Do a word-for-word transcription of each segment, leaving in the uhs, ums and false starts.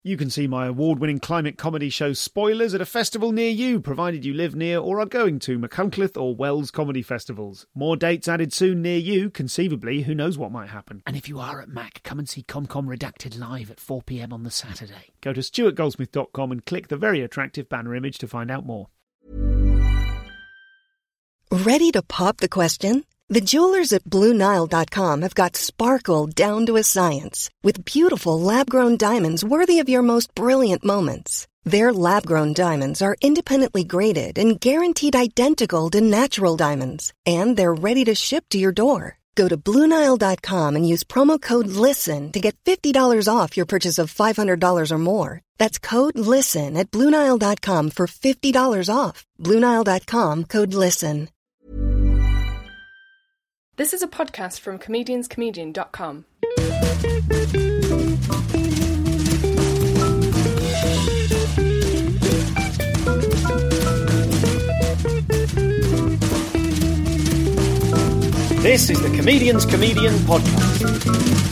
You can see my award-winning climate comedy show Spoilers at a festival near you, provided you live near or are going to Machynlleth or Wells comedy festivals. More dates added soon near you. Conceivably, who knows what might happen. And if you are at Mac, come and see ComCom Redacted live at four p.m. on the Saturday. Go to stuart goldsmith dot com and click the very attractive banner image to find out more. Ready to pop the question? The jewelers at Blue Nile dot com have got sparkle down to a science with beautiful lab-grown diamonds worthy of your most brilliant moments. Their lab-grown diamonds are independently graded and guaranteed identical to natural diamonds, and they're ready to ship to your door. Go to Blue Nile dot com and use promo code LISTEN to get fifty dollars off your purchase of five hundred dollars or more. That's code LISTEN at Blue Nile dot com for fifty dollars off. Blue Nile dot com, code LISTEN. This is a podcast from comedians comedian dot com. This is the Comedians Comedian Podcast.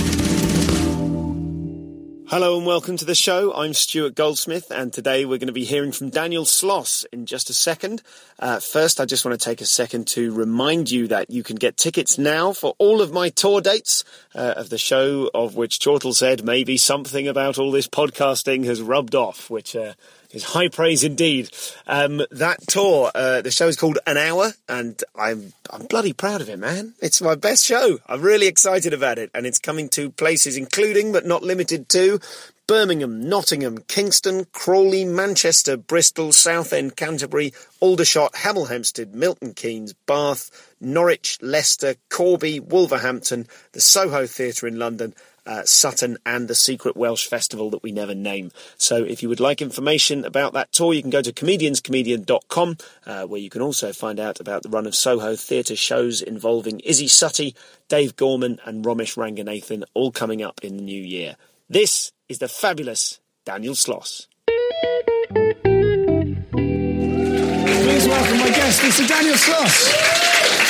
Hello and welcome to the show. I'm Stuart Goldsmith, and today we're going to be hearing from Daniel Sloss in just a second. Uh, first, I just want to take a second to remind you that you can get tickets now for all of my tour dates uh, of the show, of which Chortle said maybe something about all this podcasting has rubbed off, which uh, is high praise indeed. Um, that tour, uh, the show is called An Hour, and I'm I'm bloody proud of it, man. It's my best show. I'm really excited about it, and it's coming to places including, but not limited to, Birmingham, Nottingham, Kingston, Crawley, Manchester, Bristol, Southend, Canterbury, Aldershot, Hemel Hempstead, Milton Keynes, Bath, Norwich, Leicester, Corby, Wolverhampton, the Soho Theatre in London, Uh, Sutton, and the secret Welsh festival that we never name. So if you would like information about that tour, you can go to comedians comedian dot com, uh, where you can also find out about the run of Soho Theatre shows involving Izzy Suttie, Dave Gorman and Romesh Ranganathan, all coming up in the new year. This is the fabulous Daniel Sloss. Please welcome my guest, Mister Daniel Sloss.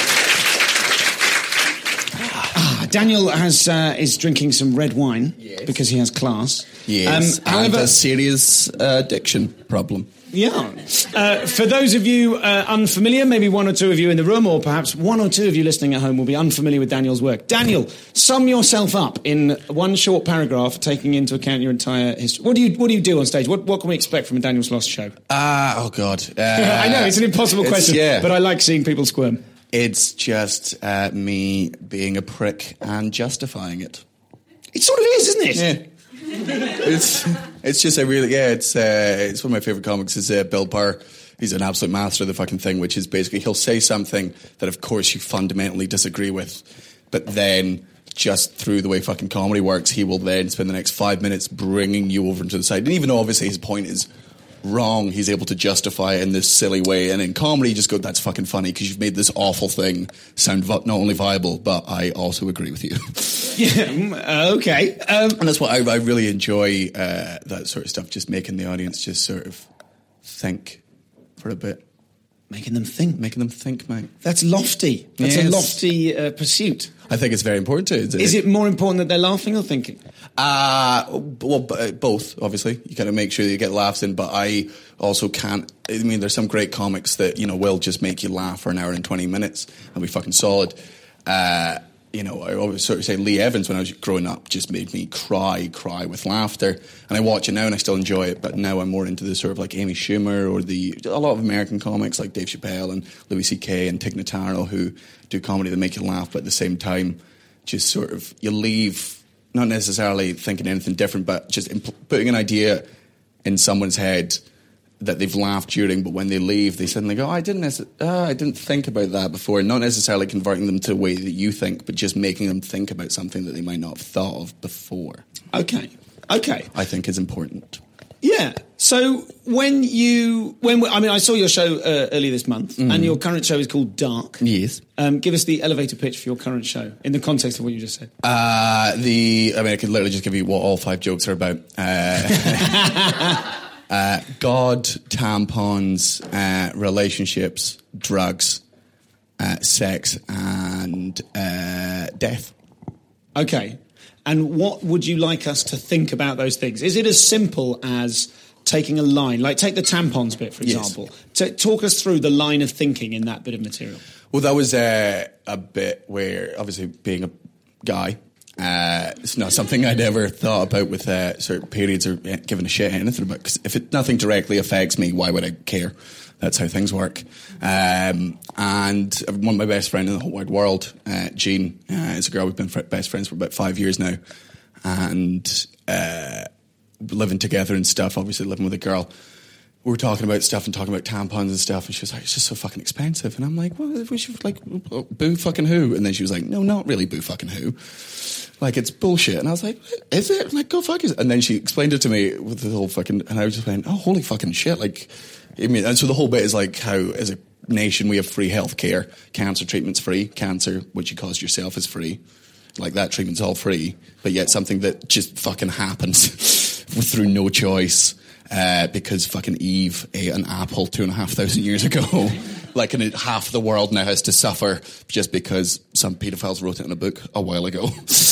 Daniel has uh, is drinking some red wine, yes, because he has class. Yes, um, however, and a serious uh, addiction problem. Yeah. Uh, for those of you uh, unfamiliar, maybe one or two of you in the room, or perhaps one or two of you listening at home will be unfamiliar with Daniel's work. Daniel, sum yourself up in one short paragraph, taking into account your entire history. What do you What do you do on stage? What What can we expect from a Daniel Sloss show? Ah, uh, oh God! Uh, I know it's an impossible question, yeah, but I like seeing people squirm. It's just uh, me being a prick and justifying it. It sort of is, isn't it? Yeah. it's it's just a really yeah. It's uh, it's one of my favorite comics. Is uh, Bill Burr. He's an absolute master of the fucking thing, which is basically he'll say something that, of course, you fundamentally disagree with, but then just through the way fucking comedy works, he will then spend the next five minutes bringing you over to the side, and even though obviously his point is wrong, he's able to justify it in this silly way. And in comedy, you just go, that's fucking funny because you've made this awful thing sound vi- not only viable, but I also agree with you. Yeah, okay. Um, and that's what I, I really enjoy, uh, that sort of stuff, just making the audience just sort of think for a bit. Making them think. Making them think, mate. That's lofty. That's yes. a lofty uh, pursuit. I think it's very important to. Is, is it more important that they're laughing or thinking? Uh, well, both, obviously. You got to make sure that you get laughs in, but I also can't. I mean, there's some great comics that, you know, will just make you laugh for an hour and twenty minutes and be fucking solid. Uh, you know, I always sort of say Lee Evans, when I was growing up, just made me cry, cry with laughter. And I watch it now and I still enjoy it, but now I'm more into the sort of like Amy Schumer or the a lot of American comics like Dave Chappelle and Louis C K and Tig Notaro, who do comedy that make you laugh, but at the same time, just sort of, you leave not necessarily thinking anything different, but just impl- putting an idea in someone's head that they've laughed during, but when they leave, they suddenly go, oh, I didn't nece- uh, I didn't think about that before. Not necessarily converting them to a way that you think, but just making them think about something that they might not have thought of before. Okay, okay. I think is important. Yeah. So when you, when I mean, I saw your show uh, earlier this month, mm. and your current show is called Dark. Yes. Um, give us the elevator pitch for your current show in the context of what you just said. Uh, the, I mean, I could literally just give you what all five jokes are about. Uh, uh, God, tampons, uh, relationships, drugs, uh, sex, and uh, death. Okay. And what would you like us to think about those things? Is it as simple as taking a line, like take the tampons bit, for example? Yes. To talk us through the line of thinking in that bit of material. Well, that was uh, a bit where, obviously, being a guy, uh, it's not something I'd ever thought about with uh, certain periods or giving a shit anything about. Because if it, nothing directly affects me, why would I care? That's how things work. Um, and one of my best friends in the whole wide world, uh, Jean, uh, is a girl we've been fr- best friends for about five years now. And uh, living together and stuff, obviously living with a girl. We were talking about stuff and talking about tampons and stuff, and she was like, it's just so fucking expensive. And I'm like, well, we should, like, boo fucking who? And then she was like, no, not really boo fucking who. Like, it's bullshit. And I was like, is it? I'm like, go fuck yourself. And then she explained it to me with the whole fucking, and I just went, oh, holy fucking shit. Like, I mean, and so the whole bit is like how, as a nation, we have free healthcare. Cancer treatment's free. Cancer, which you caused yourself, is free. Like, that treatment's all free. But yet something that just fucking happens through no choice. Uh, because fucking Eve ate an apple two and a half thousand years ago. Like, and it, half the world now has to suffer just because some paedophiles wrote it in a book a while ago.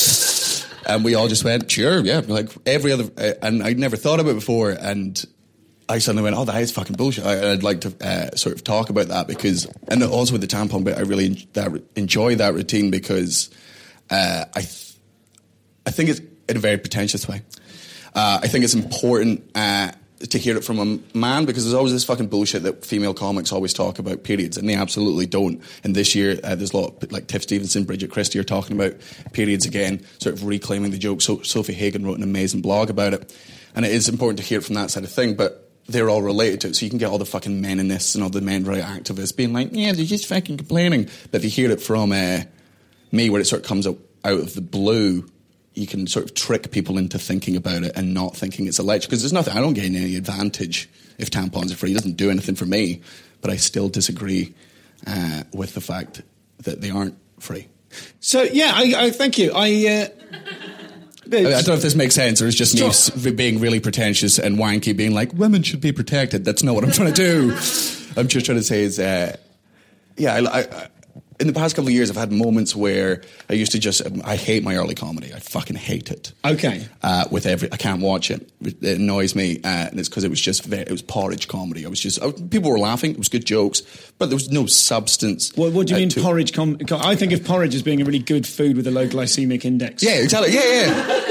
And we all just went, sure, yeah. Like, every other, uh, and I'd never thought about it before, and I suddenly went, oh, that is fucking bullshit. I, I'd like to uh, sort of talk about that because, and also with the tampon bit, I really en- that, enjoy that routine because uh, I, th- I think it's in a very pretentious way. Uh, I think it's important uh, to hear it from a man because there's always this fucking bullshit that female comics always talk about periods, and they absolutely don't. And this year, uh, there's a lot of, like Tiff Stevenson, Bridget Christie are talking about periods again, sort of reclaiming the joke. So Sophie Hagen wrote an amazing blog about it, and it is important to hear it from that side of thing, but they're all related to it. So you can get all the fucking meninists and all the men right activists being like, yeah, they're just fucking complaining. But if you hear it from uh, me, where it sort of comes out, out of the blue, you can sort of trick people into thinking about it and not thinking it's a lecture. Because there's nothing, I don't gain any advantage if tampons are free. It doesn't do anything for me. But I still disagree uh, with the fact that they aren't free. So, yeah, I, I thank you. I... Uh... I, mean, I don't know if this makes sense or it's just sure. me being really pretentious and wanky, being like, women should be protected. That's not what I'm trying to do. I'm just trying to say is, uh, yeah, I, I, in the past couple of years, I've had moments where I used to just, I hate my early comedy. I fucking hate it. Okay. Uh, with every, I can't watch it. It annoys me. Uh, and it's because it was just, very, it was porridge comedy. I was just, I, people were laughing. It was good jokes, but there was no substance. What, what do you uh, mean to, porridge? Com- I think of porridge as being a really good food with a low glycemic index. Yeah, exactly. Yeah, yeah.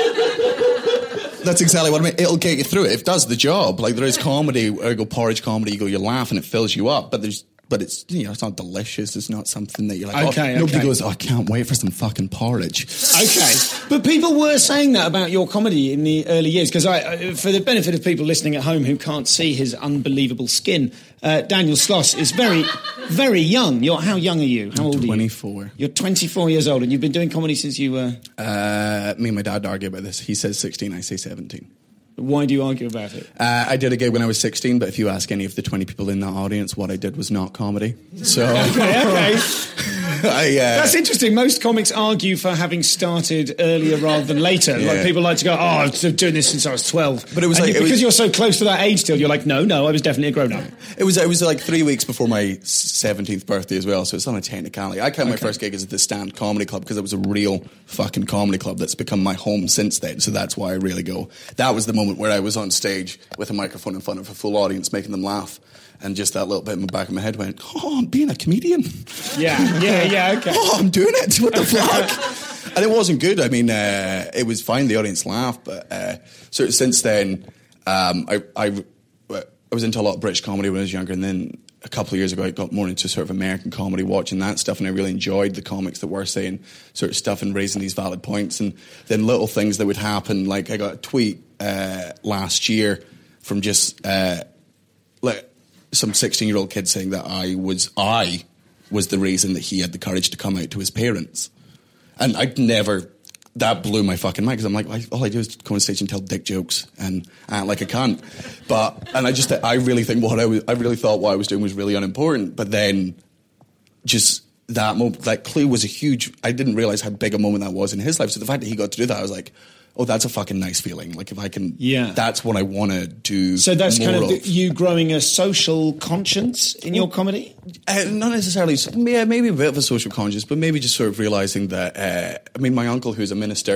That's exactly what I mean. It'll get you through it. It does the job. Like, there is comedy, where you go porridge comedy, you go, you laugh and it fills you up. But there's, but it's, you know, it's not delicious. It's not something that you're like, okay, oh, nobody okay. goes, oh, I can't wait for some fucking porridge. Okay. But people were saying that about your comedy in the early years. Because I, for the benefit of people listening at home who can't see his unbelievable skin, uh, Daniel Sloss is very, very young. You're, how young are you? How I'm old twenty-four. are you? You're twenty-four years old, and you've been doing comedy since you were... Uh, me and my dad argue about this. He says sixteen, I say seventeen. Why do you argue about it? Uh, I did a gig when I was sixteen, but if you ask any of the twenty people in that audience, what I did was not comedy. So, okay, okay. I, uh, That's interesting. Most comics argue for having started earlier rather than later. Yeah. Like, people like to go, oh, I've been doing this since I was twelve. But it was and like, you, it because was, you're so close to that age still, you're like, no, no, I was definitely a grown up. It was it was like three weeks before my seventeenth birthday as well, so it's not a technicality. I count okay. my first gig as at the Stand Comedy Club because it was a real fucking comedy club that's become my home since then. So that's why I really go. That was the moment where I was on stage with a microphone in front of a full audience, making them laugh. And just that little bit in the back of my head went, oh, I'm being a comedian. Yeah, yeah, yeah, okay. Oh, I'm doing it. What the fuck? And it wasn't good. I mean, uh, it was fine. The audience laughed. But uh, sort of since then, um, I, I, I was into a lot of British comedy when I was younger. And then a couple of years ago, I got more into sort of American comedy, watching that stuff. And I really enjoyed the comics that were saying sort of stuff and raising these valid points. And then little things that would happen. Like I got a tweet uh, last year from just... Uh, like. some sixteen-year-old kid saying that I was I was the reason that he had the courage to come out to his parents. And I'd never... That blew my fucking mind, because I'm like, all I do is go on stage and tell dick jokes and act like a cunt. But, and I just, I really think what I was, I really thought what I was doing was really unimportant. But then just that moment, that Clue was a huge... I didn't realise how big a moment that was in his life. So the fact that he got to do that, I was like... oh, that's a fucking nice feeling. Like, if I can... Yeah. That's what I want to do. So that's more kind of, of the, you growing a social conscience in your comedy? Uh, not necessarily. Yeah, maybe a bit of a social conscience, but maybe just sort of realising that... Uh, I mean, my uncle, who's a minister,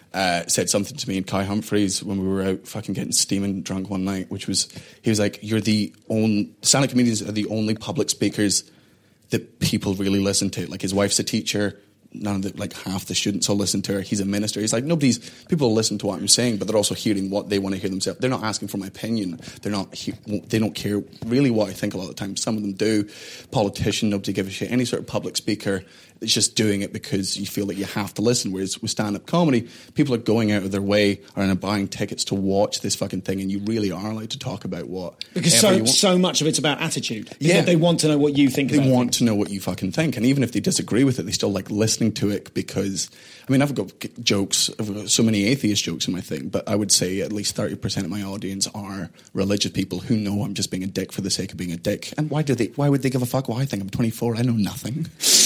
uh, said something to me and Kai Humphries when we were out fucking getting steaming drunk one night, which was, he was like, you're the only, stand-up comedians are the only public speakers that people really listen to. Like, his wife's a teacher, none of the, like half the students will listen to her. He's a minister. He's like, nobody's, people listen to what I'm saying, but they're also hearing what they want to hear themselves. They're not asking for my opinion. They're not, they don't care really what I think a lot of the time. Some of them do. Politician, nobody gives a shit. Any sort of public speaker, it's just doing it because you feel that you have to listen. Whereas with stand-up comedy, people are going out of their way or are buying tickets to watch this fucking thing, and you really are allowed to talk about what. Because so so much of it's about attitude. Yeah. They want to know what you think They about want things. to know what you fucking think. And even if they disagree with it, they still like listening to it because, I mean, I've got jokes, I've got so many atheist jokes in my thing, but I would say at least thirty percent of my audience are religious people who know I'm just being a dick for the sake of being a dick. And why do they, why would they give a fuck? Well, I think I'm twenty-four, I know nothing.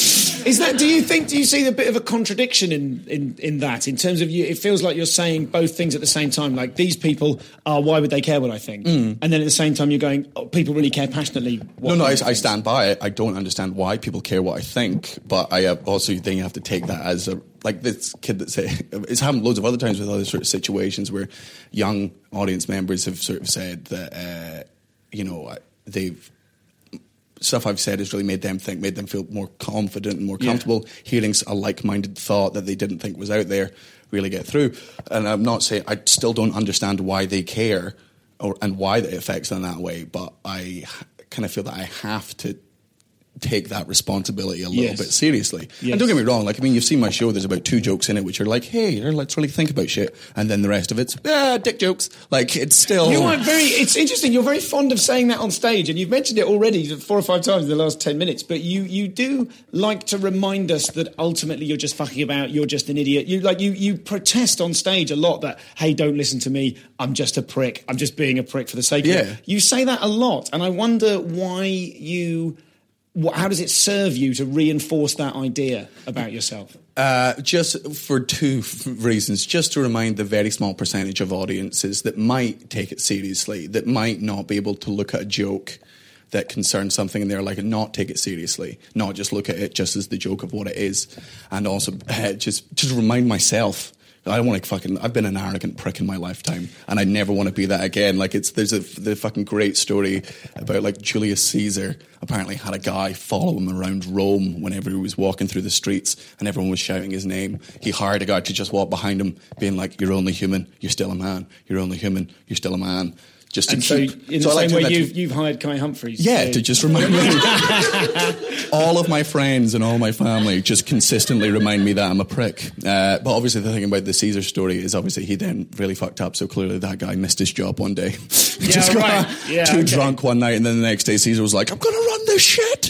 Is that? Do you think? Do you see a bit of a contradiction in, in, in that? In terms of you, it feels like you're saying both things at the same time. Like, these people are, why would they care what I think? Mm. And then at the same time, you're going, oh, people really care passionately. What no, no, I, I stand by it. I don't understand why people care what I think, but I uh, also think you have to take that as a, like this kid that say, it's happened loads of other times with other sort of situations where young audience members have sort of said that, uh, you know, they've. Stuff I've said has really made them think, made them feel more confident and more comfortable. Yeah. Hearing a like-minded thought that they didn't think was out there really get through. And I'm not saying, I still don't understand why they care or and why it affects them that way, but I kind of feel that I have to take that responsibility a little yes. bit seriously. Yes. And don't get me wrong, like, I mean, you've seen my show, there's about two jokes in it which are like, hey, let's really think about shit. And then the rest of it's, ah, dick jokes. Like, it's still... You are very, it's interesting, you're very fond of saying that on stage, and you've mentioned it already four or five times in the last ten minutes, but you, you do like to remind us that ultimately you're just fucking about, you're just an idiot. You like you you protest on stage a lot that, hey, don't listen to me, I'm just a prick, I'm just being a prick for the sake yeah. of it. You say that a lot, and I wonder why you... How does it serve you to reinforce that idea about yourself? Uh, just for two f- reasons. Just to remind the very small percentage of audiences that might take it seriously, that might not be able to look at a joke that concerns something and they're like, not take it seriously, not just look at it just as the joke of what it is. And also uh, just, just remind myself, I don't want to fucking, I've been an arrogant prick in my lifetime and I never want to be that again. Like, it's, there's a, the fucking great story about like Julius Caesar apparently had a guy follow him around Rome whenever he was walking through the streets and everyone was shouting his name. He hired a guy to just walk behind him being like, you're only human, you're still a man, you're only human, you're still a man. Just to and keep, so in the so same like way you've, to, you've hired Kai Humphries. Yeah, to, to just remind me. All of my friends and all my family just consistently remind me that I'm a prick. Uh, but obviously the thing about the Caesar story is obviously he then really fucked up, so clearly that guy missed his job one day. Yeah, just right. got Yeah, too okay. drunk one night and then the next day Caesar was like, I'm going to run this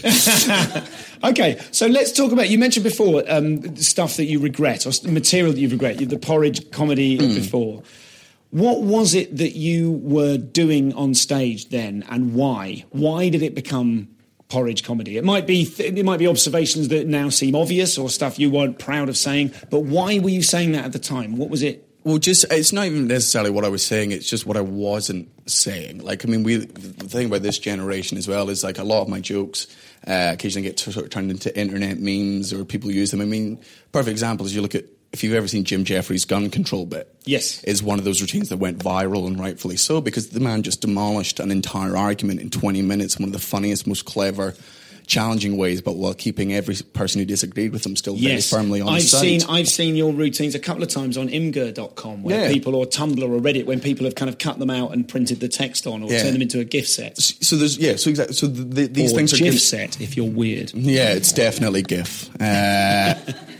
shit. Okay, so let's talk about, you mentioned before um, stuff that you regret, or material that you regret, the porridge comedy mm. before. What was it that you were doing on stage then, and why? Why did it become porridge comedy? It might be th- it might be observations that now seem obvious or stuff you weren't proud of saying, but why were you saying that at the time? What was it? Well, just, it's not even necessarily what I was saying, it's just what I wasn't saying. Like, I mean, we, the thing about this generation as well is, like, a lot of my jokes uh, occasionally get sort of turned into internet memes or people use them. I mean, perfect example is you look at, if you've ever seen Jim Jeffries' gun control bit, yes, is one of those routines that went viral, and rightfully so, because the man just demolished an entire argument in twenty minutes, one of the funniest, most clever, challenging ways, but while keeping every person who disagreed with him still yes. very firmly on I've his side. Seen, I've seen your routines a couple of times on imgur dot com, where yeah. people, or Tumblr or Reddit, when people have kind of cut them out and printed the text on, or yeah. turned them into a GIF set. So there's, yeah, so exactly, so the, the, these or things are GIF set, if you're weird. Yeah, it's definitely GIF. Uh,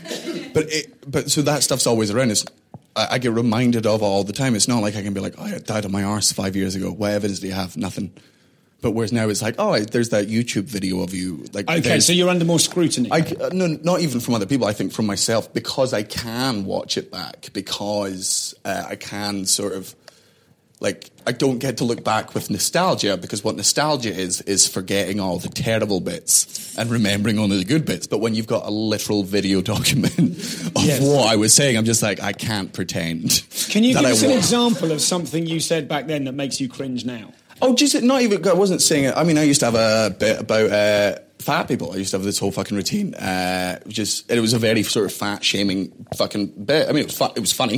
but it, but so that stuff's always around. It's, I, I get reminded of all the time. It's not like I can be like, oh, I died on my arse five years ago. What evidence do you have? Nothing. But whereas now it's like, oh, I, there's that YouTube video of you. Like, okay, so you're under more scrutiny. I, uh, no, not even from other people. I think from myself, because I can watch it back, because uh, I can sort of, like, I don't get to look back with nostalgia, because what nostalgia is, is forgetting all the terrible bits and remembering only the good bits. But when you've got a literal video document of yes. what I was saying, I'm just like, I can't pretend. Can you that give I us an was. example of something you said back then that makes you cringe now? Oh, just not even. I wasn't saying it. I mean, I used to have a bit about uh, fat people. I used to have this whole fucking routine. Uh, just it was a very sort of fat shaming fucking bit. I mean, it was fu- it was funny.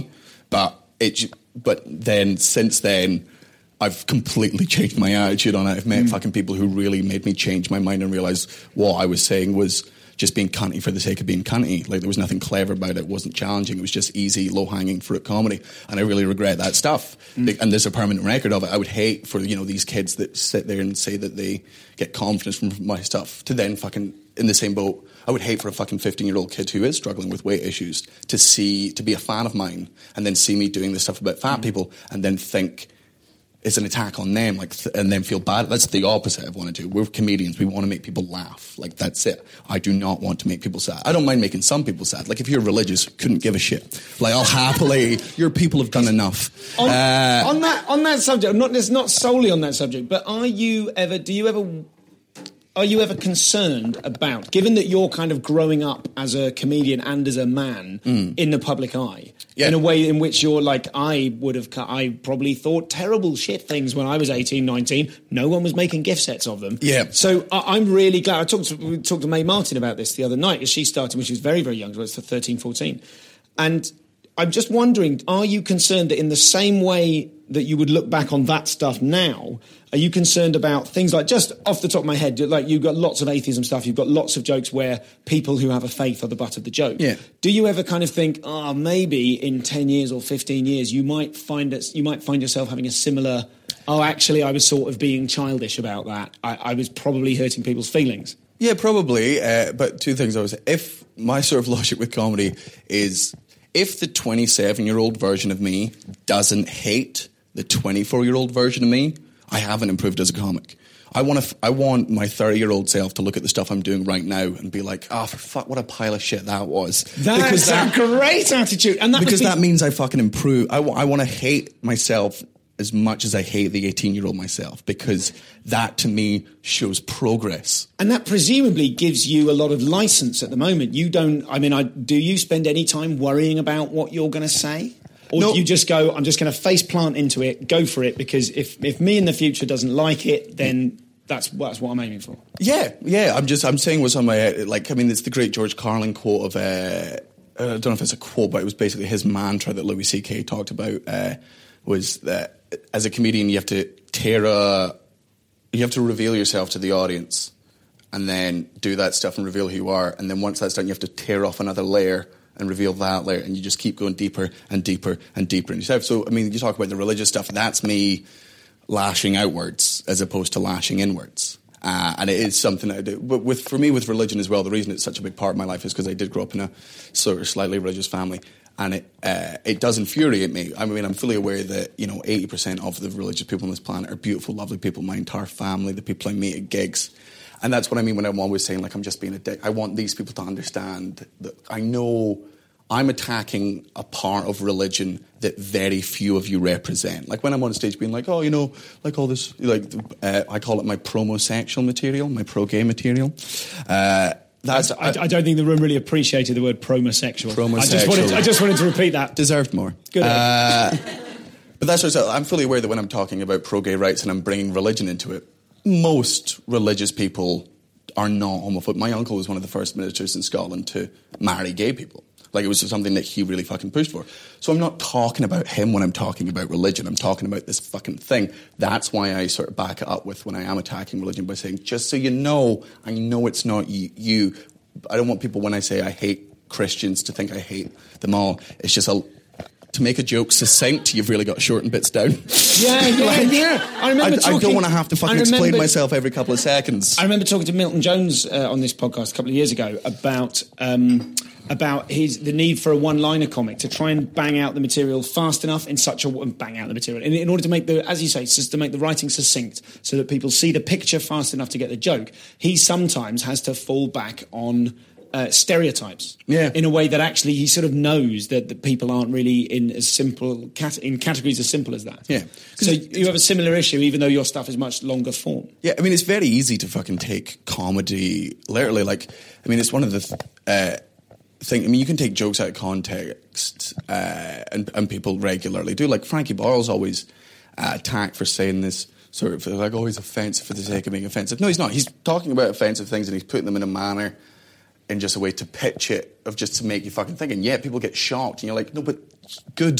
But it, but then since then, I've completely changed my attitude on it. I've met mm. fucking people who really made me change my mind and realise what I was saying was just being cunty for the sake of being cunty. Like, there was nothing clever about it. It wasn't challenging. It was just easy, low-hanging fruit comedy. And I really regret that stuff. Mm. And there's a permanent record of it. I would hate for, you know, these kids that sit there and say that they get confidence from my stuff to then fucking, in the same boat, I would hate for a fucking fifteen-year-old kid who is struggling with weight issues to see, to be a fan of mine and then see me doing this stuff about fat mm. people and then think it's an attack on them, like, th- and then feel bad. That's the opposite I want to do. We're comedians. We want to make people laugh. Like, that's it. I do not want to make people sad. I don't mind making some people sad. Like, if you're religious, couldn't give a shit. Like, I'll happily, your people have done enough. On, uh, on that on that subject, not it's not solely on that subject, but are you ever, do you ever... Are you ever concerned about, given that you're kind of growing up as a comedian and as a man mm. in the public eye, yeah. in a way in which you're like, I would have, I probably thought terrible shit things when I was eighteen, nineteen. No one was making gift sets of them. Yeah. So I, I'm really glad. I talked to, we talked to Mae Martin about this the other night as she started when she was very, very young. She was thirteen, fourteen. And I'm just wondering, are you concerned that in the same way that you would look back on that stuff now, are you concerned about things like, just off the top of my head, like you've got lots of atheism stuff, you've got lots of jokes where people who have a faith are the butt of the joke. Yeah. Do you ever kind of think, oh, maybe in ten years or fifteen years you might find it, you might find yourself having a similar, oh, actually I was sort of being childish about that. I, I was probably hurting people's feelings. Yeah, probably. Uh, but two things I would say. If my sort of logic with comedy is, if the twenty-seven-year-old version of me doesn't hate the twenty-four-year-old version of me, I haven't improved as a comic. I want to. I want my thirty-year-old self to look at the stuff I'm doing right now and be like, "Ah, oh, for fuck, what a pile of shit that was." That's because that, a great attitude, and that because be- that means I fucking improve. I, w- I want to hate myself as much as I hate the eighteen-year-old myself, because that to me shows progress. And that presumably gives you a lot of license at the moment. You don't. I mean, I, do you spend any time worrying about what you're going to say? Or no. do you just go, I'm just going to face plant into it, go for it, because if, if me in the future doesn't like it, then that's, that's what I'm aiming for. Yeah, yeah. I'm just, I'm saying what's on my head. Like, I mean, it's the great George Carlin quote of, uh, I don't know if it's a quote, but it was basically his mantra that Louis C K talked about, uh, was that as a comedian, you have to tear a, you have to reveal yourself to the audience and then do that stuff and reveal who you are. And then once that's done, you have to tear off another layer and reveal that layer, and you just keep going deeper and deeper and deeper in yourself. So, I mean, you talk about the religious stuff, that's me lashing outwards as opposed to lashing inwards. Uh, and it is something I do. But with, for me, with religion as well, the reason it's such a big part of my life is because I did grow up in a sort of slightly religious family. And it uh, it does infuriate me. I mean, I'm fully aware that, you know, eighty percent of the religious people on this planet are beautiful, lovely people. My entire family, the people I meet at gigs. And that's what I mean when I'm always saying, like, I'm just being a dick. I want these people to understand that I know I'm attacking a part of religion that very few of you represent. Like, when I'm on stage being like, oh, you know, like all this, like, uh, I call it my promosexual material, my pro-gay material. Uh, that's I, I don't think the room really appreciated the word promosexual. Promosexual. I just wanted to, I just wanted to repeat that. Deserved more. Good. Uh, but that's what I'm fully aware that when I'm talking about pro-gay rights and I'm bringing religion into it, most religious people are not homophobic. My uncle was one of the first ministers in Scotland to marry gay people. Like, it was something that he really fucking pushed for. So I'm not talking about him when I'm talking about religion. I'm talking about this fucking thing. That's why I sort of back it up with when I am attacking religion by saying, just so you know, I know it's not you. you. I don't want people, when I say I hate Christians, to think I hate them all. It's just a... To make a joke succinct, you've really got to shorten bits down. Yeah, yeah, like, yeah. I remember I, talking... I don't want to have to fucking remember, explain myself every couple of seconds. I remember talking to Milton Jones uh, on this podcast a couple of years ago about um, about his the need for a one-liner comic to try and bang out the material fast enough in such a... Bang out the material. In, in order to make the... As you say, just to make the writing succinct so that people see the picture fast enough to get the joke. He sometimes has to fall back on... Uh, stereotypes, yeah, in a way that actually he sort of knows that, that people aren't really in as simple cat- in categories as simple as that. Yeah, so you have a similar issue, even though your stuff is much longer form. Yeah, I mean, it's very easy to fucking take comedy literally. Like, I mean, it's one of the th- uh, thing. I mean, you can take jokes out of context, uh, and and people regularly do. Like, Frankie Boyle's always uh, attacked for saying this. Sort of like, oh, he's offensive for the sake of being offensive. No, he's not. He's talking about offensive things and he's putting them in a manner. In just a way to pitch it, of just to make you fucking think. And yeah, people get shocked, and you're like, no, but good.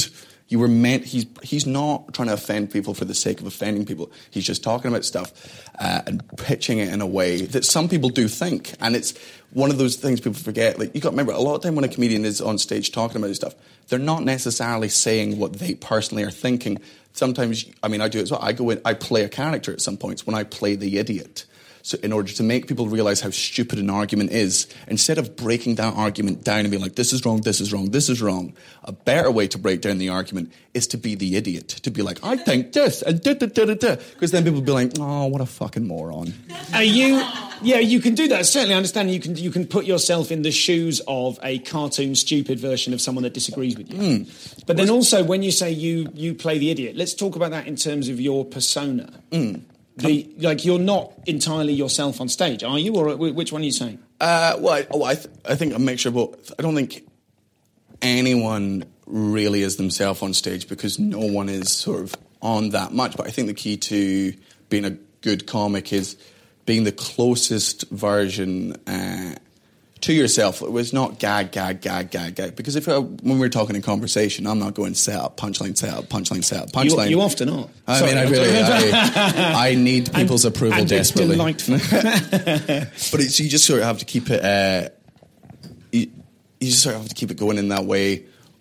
You were meant, he's he's not trying to offend people for the sake of offending people. He's just talking about stuff uh, and pitching it in a way that some people do think. And it's one of those things people forget. Like, you got to remember, a lot of time when a comedian is on stage talking about this stuff, they're not necessarily saying what they personally are thinking. Sometimes, I mean, I do it as well. I go in, I play a character at some points when I play the idiot. So in order to make people realise how stupid an argument is, instead of breaking that argument down and being like, this is wrong, this is wrong, this is wrong, a better way to break down the argument is to be the idiot. To be like, I think this, and da da da da da. Because then people will be like, oh, what a fucking moron. Are you... Yeah, you can do that. Certainly, I understand you can you can put yourself in the shoes of a cartoon, stupid version of someone that disagrees with you. Mm. But then also, when you say you you play the idiot, let's talk about that in terms of your persona. Mm. The, like, you're not entirely yourself on stage, are you? Or which one are you saying? Uh, well, I, well, I, th- I think a mixture of both. I don't think anyone really is themselves on stage because no one is sort of on that much. But I think the key to being a good comic is being the closest version uh, to yourself. It was not gag, gag, gag, gag, gag. Because if I, when we're talking in conversation, I'm not going set up, punchline, set up, punchline, set up, punchline. You, you often are. I Sorry, mean, I really, I, I need people's and, approval and desperately. It's delightful. But it's, you just sort of have to keep it. Uh, you, you just sort of have to keep it going in that way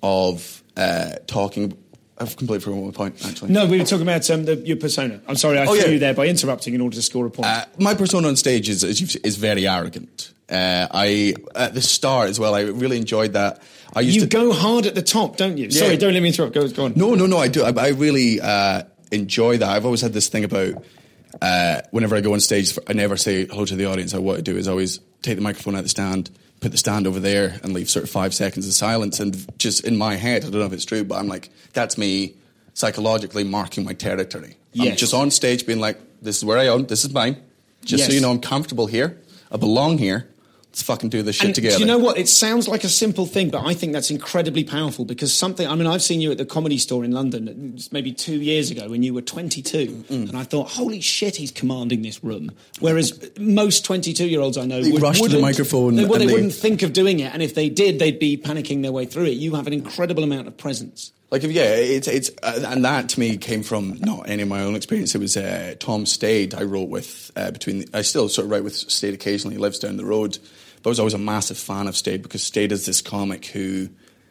of uh, talking. I've completely forgotten my point, actually. No, we were talking about um, the, your persona. I'm sorry, I oh, threw yeah. you there by interrupting in order to score a point. Uh, my persona on stage is is, is very arrogant. Uh, I at the start as well. I really enjoyed that. I used you to go hard at the top, don't you? Yeah. Sorry, don't let me interrupt. Go, go on. No, no, no. I do. I, I really uh, enjoy that. I've always had this thing about uh, whenever I go on stage, I never say hello to the audience. I, what I do is I always take the microphone out the stand, put the stand over there, and leave sort of five seconds of silence. And just in my head, I don't know if it's true, but I'm like, that's me psychologically marking my territory. Yes. I'm just on stage being like, this is where I own, this is mine. Just yes. so you know, I'm comfortable here. I belong here. Let's fucking do this shit and together. Do you know what? It sounds like a simple thing, but I think that's incredibly powerful because something... I mean, I've seen you at the Comedy Store in London maybe two years ago when you were twenty-two, mm. and I thought, holy shit, he's commanding this room. Whereas most twenty-two-year-olds I know they would, rush to the microphone. They, well, they, they wouldn't think of doing it, and if they did, they'd be panicking their way through it. You have an incredible amount of presence. Like, if, yeah, it's, it's, uh, and that to me came from not any of my own experience. It was uh, Tom Stade I wrote with, uh, between, the, I still sort of write with Stade occasionally, he lives down the road. But I was always a massive fan of Stade because Stade is this comic who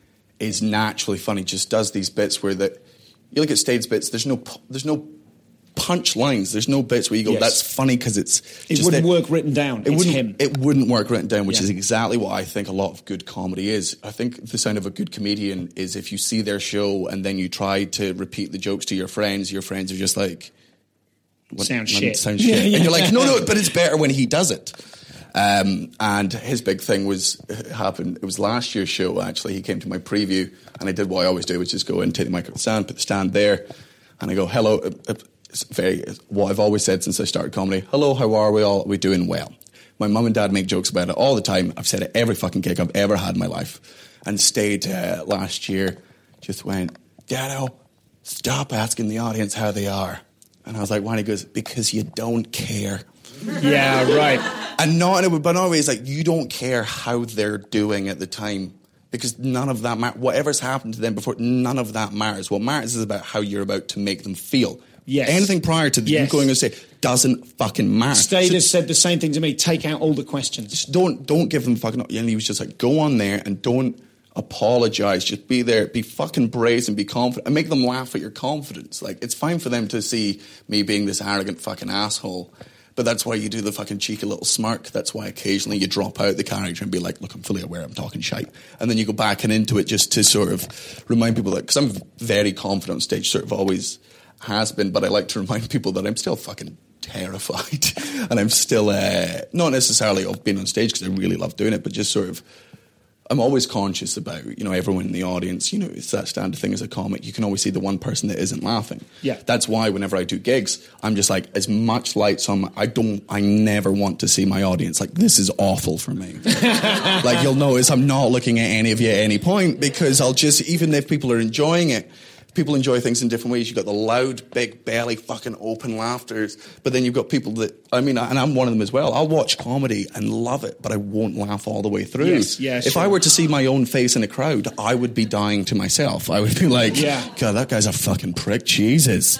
is naturally funny, just does these bits where that, you look at Stade's bits, there's no, there's no punch lines, there's no bits where you go, yes. that's funny because it's... It just wouldn't that, work written down, it it's wouldn't, him. It wouldn't work written down, which yeah. is exactly what I think a lot of good comedy is. I think the sign of a good comedian is if you see their show and then you try to repeat the jokes to your friends, your friends are just like... What, sounds shit. Sounds shit. Yeah, yeah. And you're like, no, no, but it's better when he does it. Um, and his big thing was, it happened, it was last year's show actually, he came to my preview and I did what I always do, which is go in, take the mic off the stand, put the stand there, and I go, hello, it's very, what I've always said since I started comedy, hello, how are we all, are we doing well? My mum and dad make jokes about it all the time, I've said it every fucking gig I've ever had in my life, and Stade uh, last year just went, Dado, stop asking the audience how they are. And I was like, why? And he goes, because you don't care. Yeah, right. And not in a, but not always like you don't care how they're doing at the time because none of that matters. Whatever's happened to them before, none of that matters. What matters is about how you're about to make them feel. Yes. Anything prior to yes. you going to say doesn't fucking matter. Stade so, has said the same thing to me. Take out all the questions. Just don't don't give them fucking. And he was just like, go on there and don't apologize. Just be there. Be fucking brazen. Be confident and make them laugh at your confidence. Like it's fine for them to see me being this arrogant fucking asshole. But that's why you do the fucking cheeky little smirk. That's why occasionally you drop out the character and be like, look, I'm fully aware I'm talking shite. And then you go back and into it just to sort of remind people that, because I'm very confident on stage, sort of always has been, but I like to remind people that I'm still fucking terrified. And I'm still, uh, not necessarily of being on stage because I really love doing it, but just sort of, I'm always conscious about, you know, everyone in the audience, you know, it's that standard thing as a comic. You can always see the one person that isn't laughing. Yeah. That's why whenever I do gigs, I'm just like, as much lights on, my, I don't, I never want to see my audience. Like, this is awful for me. Like, you'll notice I'm not looking at any of you at any point because I'll just, even if people are enjoying it, people enjoy things in different ways. You've got the loud, big belly, fucking open laughters, but then you've got people that, I mean, and I'm one of them as well. I'll watch comedy and love it, but I won't laugh all the way through. Yes, yeah, if sure. I were to see my own face in a crowd, I would be dying to myself. I would be like, yeah. God, that guy's a fucking prick. Jesus.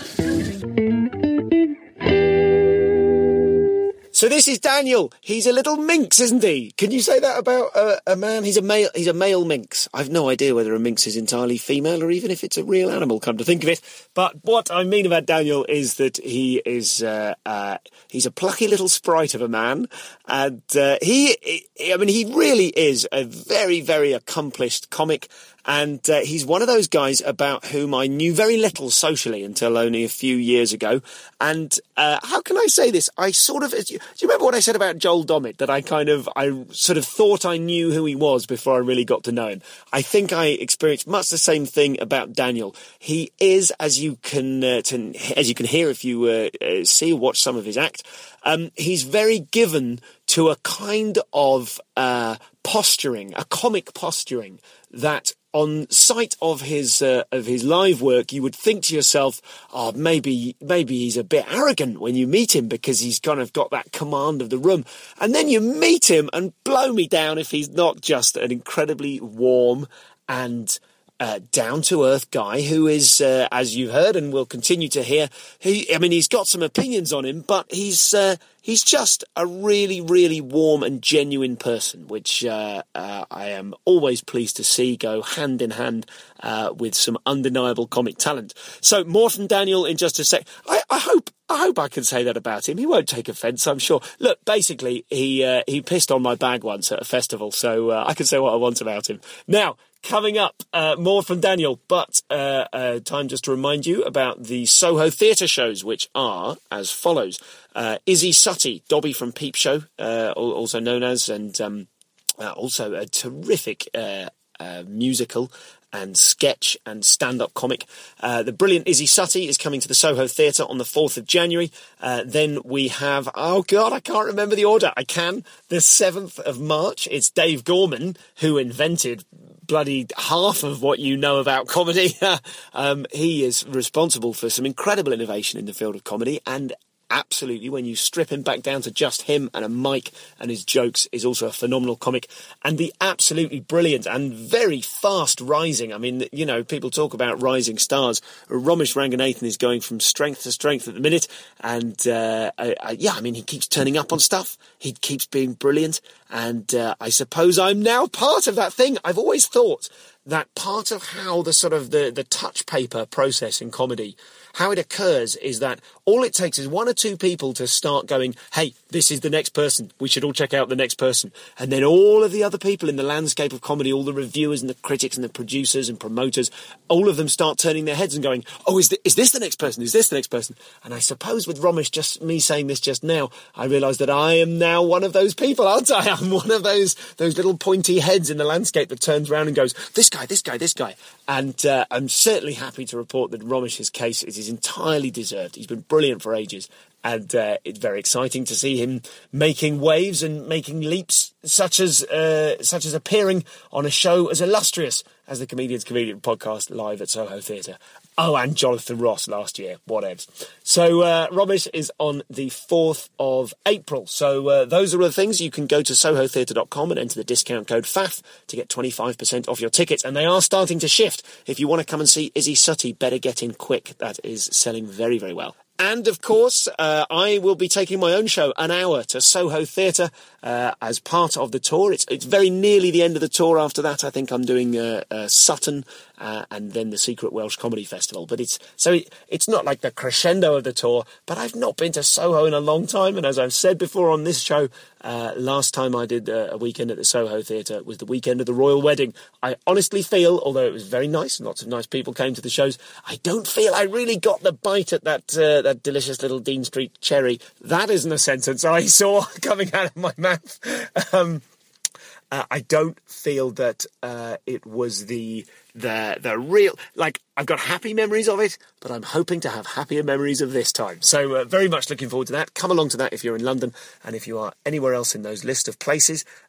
So this is Daniel. He's a little minx, isn't he? Can you say that about a, a man? He's a male. He's a male minx. I've no idea whether a minx is entirely female or even if it's a real animal. Come to think of it, but what I mean about Daniel is that he is uh, uh, he's a plucky little sprite of a man, and uh, he, he, I mean, he really is a very, very accomplished comic. And uh, he's one of those guys about whom I knew very little socially until only a few years ago. And uh, how can I say this? I sort of... Do you remember what I said about Joel Dommett? That I kind of... I sort of thought I knew who he was before I really got to know him. I think I experienced much the same thing about Daniel. He is, as you can uh, to, as you can hear if you uh, uh, see or watch some of his act, um, he's very given to a kind of uh, posturing, a comic posturing that... On sight of his uh, of his live work, you would think to yourself, "Oh, maybe maybe he's a bit arrogant when you meet him because he's kind of got that command of the room." And then you meet him, and blow me down if he's not just an incredibly warm and uh, down-to-earth guy who is, uh, as you've heard and will continue to hear, he I mean, he's got some opinions on him, but he's uh, he's just a really, really warm and genuine person, which uh, uh, I am always pleased to see go hand in hand uh, with some undeniable comic talent. So more from Daniel in just a sec. I, I hope I hope I can say that about him. He won't take offence, I'm sure. Look, basically, he uh, he pissed on my bag once at a festival, so uh, I can say what I want about him. Now, coming up, uh, more from Daniel, but uh, uh, time just to remind you about the Soho Theatre shows, which are as follows. Uh, Izzy Sutty, Dobby from Peep Show, uh, also known as, and um, uh, also a terrific uh, uh, musical and sketch and stand-up comic. Uh, the brilliant Izzy Sutty is coming to the Soho Theatre on the fourth of January. Uh, then we have, oh God, I can't remember the order. I can. The seventh of March, it's Dave Gorman, who invented bloody half of what you know about comedy. um, he is responsible for some incredible innovation in the field of comedy, and absolutely, when you strip him back down to just him and a mic and his jokes, is also a phenomenal comic. And the absolutely brilliant and very fast rising, I mean, you know, people talk about rising stars. Romesh Ranganathan is going from strength to strength at the minute. And, uh, I, I, yeah, I mean, he keeps turning up on stuff. He keeps being brilliant. And uh, I suppose I'm now part of that thing. I've always thought that part of how the sort of the, the touch paper process in comedy, how it occurs is that all it takes is one or two people to start going, hey, this is the next person. We should all check out the next person. And then all of the other people in the landscape of comedy, all the reviewers and the critics and the producers and promoters, all of them start turning their heads and going, oh, is, th- is this the next person? Is this the next person? And I suppose with Romesh, just me saying this just now, I realise that I am now one of those people, aren't I? I'm one of those those little pointy heads in the landscape that turns around and goes, this guy, this guy, this guy. And uh, I'm certainly happy to report that Romesh's case is, is entirely deserved. He's been brilliant for ages. And uh, it's very exciting to see him making waves and making leaps, such as uh, such as appearing on a show as illustrious as the Comedians Comedian podcast live at Soho Theatre. Oh, and Jonathan Ross last year, whatevs. So uh, Romesh is on the fourth of April. So uh, those are the things. You can go to soho theatre dot com and enter the discount code F A F to get twenty-five percent off your tickets. And they are starting to shift. If you want to come and see Izzy Sutty, better get in quick. That is selling very, very well. And, of course, uh, I will be taking my own show, An Hour, to Soho Theatre uh, as part of the tour. It's it's very nearly the end of the tour. After that, I think I'm doing uh, uh, Sutton uh, and then the Secret Welsh Comedy Festival. But it's so it, it's not like the crescendo of the tour, but I've not been to Soho in a long time. And as I've said before on this show, uh, last time I did uh, a weekend at the Soho Theatre was the weekend of the Royal Wedding. I honestly feel, although it was very nice and lots of nice people came to the shows, I don't feel I really got the bite at that uh, that delicious little Dean Street cherry. That isn't a sentence I saw coming out of my mouth. Um, uh, I don't feel that uh, it was the the the real, like, I've got happy memories of it, but I'm hoping to have happier memories of this time. So uh, very much looking forward to that. Come along to that if you're in London, and if you are anywhere else in those list of places,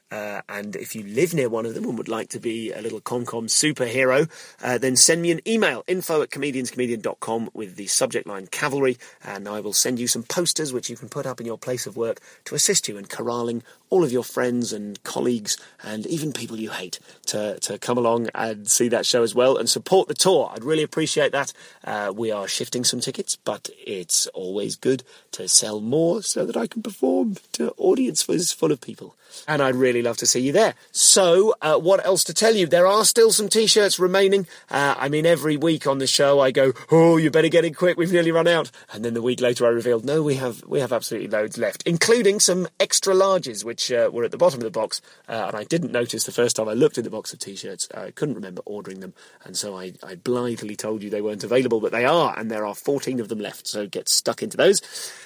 Uh, and if you live near one of them and would like to be a little ComCom superhero, uh, then send me an email, info at comedians comedian dot com with the subject line cavalry, and I will send you some posters which you can put up in your place of work to assist you in corralling all of your friends and colleagues and even people you hate to, to come along and see that show as well and support the tour. I'd really appreciate that. Uh, we are shifting some tickets, but it's always good to sell more so that I can perform to audiences full of people. And I'd really love to see you there. So, uh, what else to tell you? There are still some T-shirts remaining. Uh, I mean, every week on the show I go, oh, you better get in quick, we've nearly run out. And then the week later I revealed, no, we have we have absolutely loads left, including some extra larges, which uh, were at the bottom of the box. Uh, and I didn't notice the first time I looked in the box of T-shirts. I couldn't remember ordering them. And so I, I blithely told you they weren't available, but they are. And there are fourteen of them left. So get stuck into those.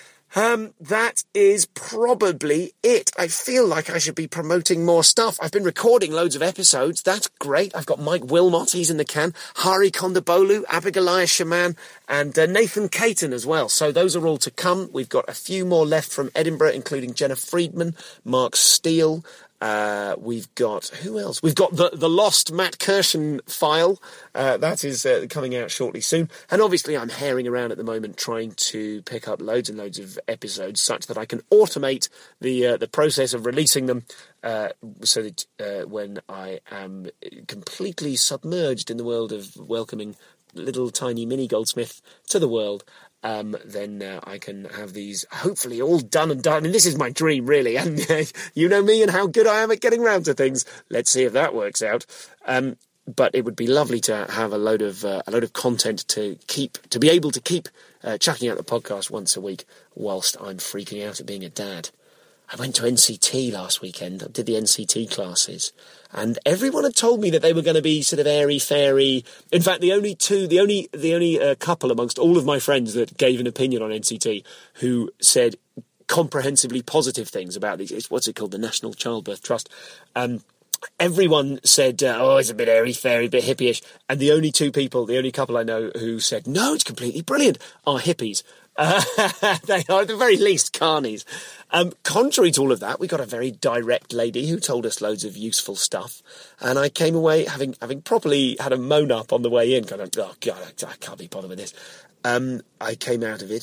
Um, that is probably it. I feel like I should be promoting more stuff. I've been recording loads of episodes. That's great. I've got Mike Wilmot, he's in the can, Hari Kondabolu, Abigail Shaman, and uh, Nathan Caton as well. So those are all to come. We've got a few more left from Edinburgh, including Jenna Friedman, Mark Steele. Uh, we've got, who else? We've got the, the lost Matt Kirshen file. Uh, that is uh, coming out shortly soon. And obviously I'm herring around at the moment trying to pick up loads and loads of episodes such that I can automate the uh, the process of releasing them uh, so that uh, when I am completely submerged in the world of welcoming little tiny mini Goldsmith to the world, Um, then uh, I can have these hopefully all done and done. I mean, this is my dream, really. And uh, you know me and how good I am at getting round to things. Let's see if that works out. Um, but it would be lovely to have a load of uh, a load of content to keep, to be able to keep uh, chucking out the podcast once a week whilst I'm freaking out at being a dad. I went to N C T last weekend. I did the N C T classes, and everyone had told me that they were going to be sort of airy-fairy. In fact, the only two, the only the only uh, couple amongst all of my friends that gave an opinion on N C T who said comprehensively positive things about these. It's, what's it called? The National Childbirth Trust. Um, everyone said, uh, oh, it's a bit airy-fairy, a bit hippie-ish. And the only two people, the only couple I know who said, no, it's completely brilliant, are hippies. Uh, they are at the very least carnies. Um, contrary to all of that, we got a very direct lady who told us loads of useful stuff, and I came away having having properly had a moan up on the way in, kind of, oh God, I can't be bothered with this. Um, I came out of it.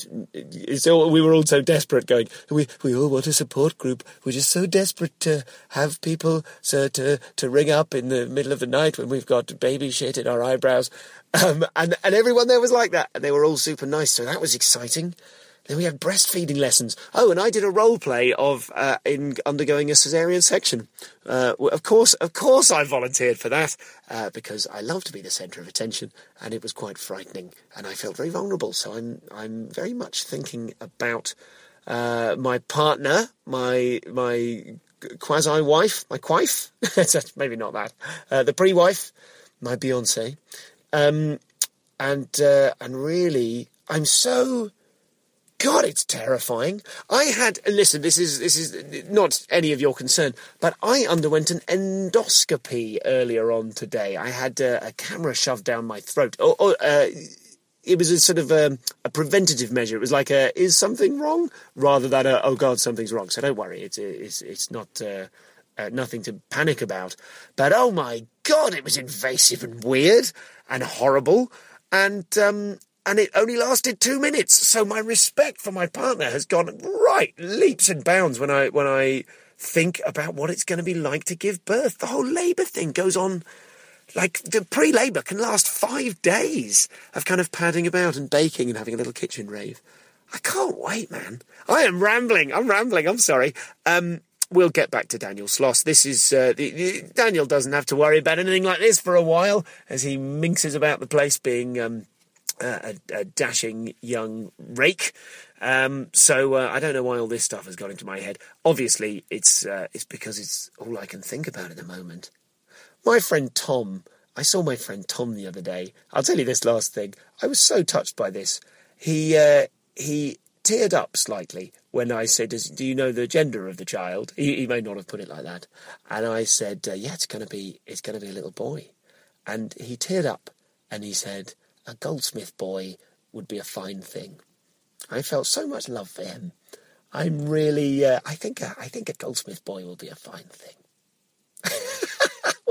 So we were all so desperate, going, we we all want a support group. We're just so desperate to have people so to to ring up in the middle of the night when we've got baby shit in our eyebrows. Um, and, and everyone there was like that, and they were all super nice, so that was exciting. Then we had breastfeeding lessons. Oh, and I did a role play of uh, in undergoing a cesarean section. Uh, of course, of course, I volunteered for that uh, because I love to be the centre of attention, and it was quite frightening, and I felt very vulnerable. So I'm I'm very much thinking about uh, my partner, my my quasi wife, my quife. Maybe not that. Uh, the pre-wife, my Beyonce. Um, and, uh, and really, I'm so, God, it's terrifying. I had, and listen, this is, this is not any of your concern, but I underwent an endoscopy earlier on today. I had uh, a camera shoved down my throat. Or, or uh, it was a sort of um, a preventative measure. It was like a, is something wrong? Rather than a, oh God, something's wrong. So don't worry. It's, it's, it's not, uh, Uh, nothing to panic about. But oh my God, it was invasive and weird and horrible. And um, and it only lasted two minutes. So my respect for my partner has gone right leaps and bounds when I when I think about what it's going to be like to give birth. The whole labour thing goes on. Like, the pre-labour can last five days of kind of padding about and baking and having a little kitchen rave. I can't wait, man. I am rambling. I'm rambling. I'm sorry. Um... We'll get back to Daniel Sloss. This is uh, the, the, Daniel doesn't have to worry about anything like this for a while as he minxes about the place, being um, a, a dashing young rake. Um, so uh, I don't know why all this stuff has got into my head. Obviously, it's uh, it's because it's all I can think about at the moment. My friend Tom. I saw my friend Tom the other day. I'll tell you this last thing. I was so touched by this. He uh, he. teared up slightly when I said, do you know the gender of the child? He, he may not have put it like that. And I said, uh, yeah, it's going to be, it's going to be a little boy. And he teared up and he said, a Goldsmith boy would be a fine thing. I felt so much love for him. I'm really, uh, I think, uh, I think a Goldsmith boy will be a fine thing.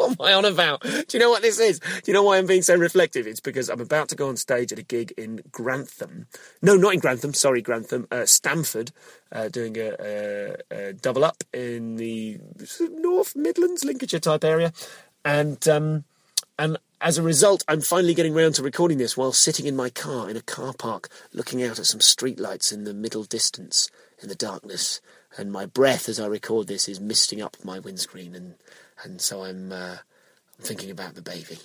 What am I on about? Do you know what this is? Do you know why I'm being so reflective? It's because I'm about to go on stage at a gig in Grantham. No, not in Grantham. Sorry, Grantham. Uh, Stamford, uh, doing a, a, a double up in the North Midlands, Lincolnshire type area. And um, and as a result, I'm finally getting round to recording this while sitting in my car in a car park, looking out at some streetlights in the middle distance in the darkness. And my breath as I record this is misting up my windscreen, and and so I'm uh, I'm thinking about the baby.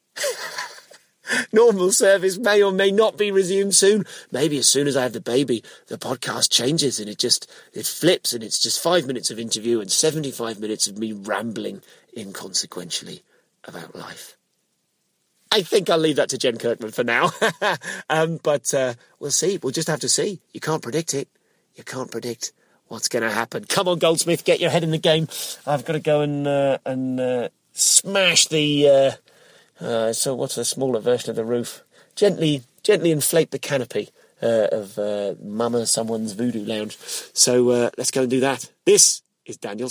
Normal service may or may not be resumed soon. Maybe as soon as I have the baby, the podcast changes and it just it flips, and it's just five minutes of interview and seventy-five minutes of me rambling inconsequentially about life. I think I'll leave that to Jen Kirkman for now. um, but uh, we'll see. We'll just have to see. You can't predict it. You can't predict what's going to happen. Come on, Goldsmith, get your head in the game. I've got to go and uh, and uh, smash the... Uh, uh, so what's the smaller version of the roof? Gently gently inflate the canopy uh, of uh, Mama Someone's Voodoo Lounge. So uh, let's go and do that. This is Daniel.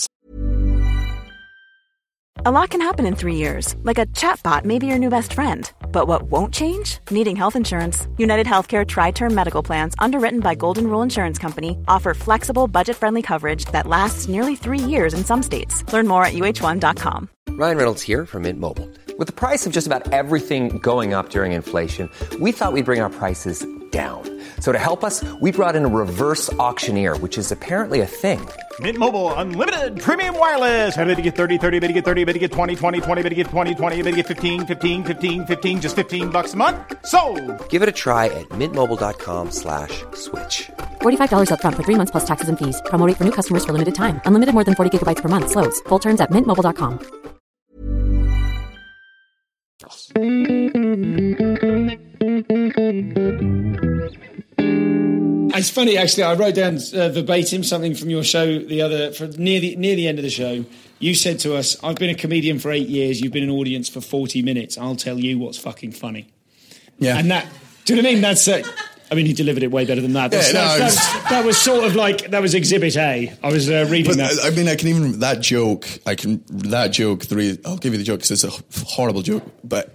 A lot can happen in three years. Like a chatbot may be your new best friend. But what won't change? Needing health insurance. United Healthcare Tri-Term Medical Plans, underwritten by Golden Rule Insurance Company, offer flexible, budget-friendly coverage that lasts nearly three years in some states. Learn more at U H one dot com. Ryan Reynolds here from Mint Mobile. With the price of just about everything going up during inflation, we thought we'd bring our prices down. So to help us, we brought in a reverse auctioneer, which is apparently a thing. Mint Mobile Unlimited Premium Wireless. How to get thirty, thirty, how to get thirty, how to get twenty, twenty, twenty, how to get twenty, twenty, how to get fifteen, fifteen, fifteen, fifteen, just fifteen bucks a month? Sold! Give it a try at mintmobile.com slash switch. forty-five dollars up front for three months plus taxes and fees. Promo rate for new customers for limited time. Unlimited more than forty gigabytes per month. Slows full terms at mint mobile dot com. It's funny, actually. I wrote down uh, verbatim something from your show the other for near the near the end of the show. You said to us, "I've been a comedian for eight years. You've been an audience for forty minutes. I'll tell you what's fucking funny." Yeah, and that. Do you know what I mean? That's. Uh, I mean, he delivered it way better than that. That's, yeah, no, that's, was, that's, that was sort of like that was Exhibit A. I was uh, reading but, that. I mean, I can even that joke. I can that joke. Three. I'll give you the joke because it's a horrible joke, but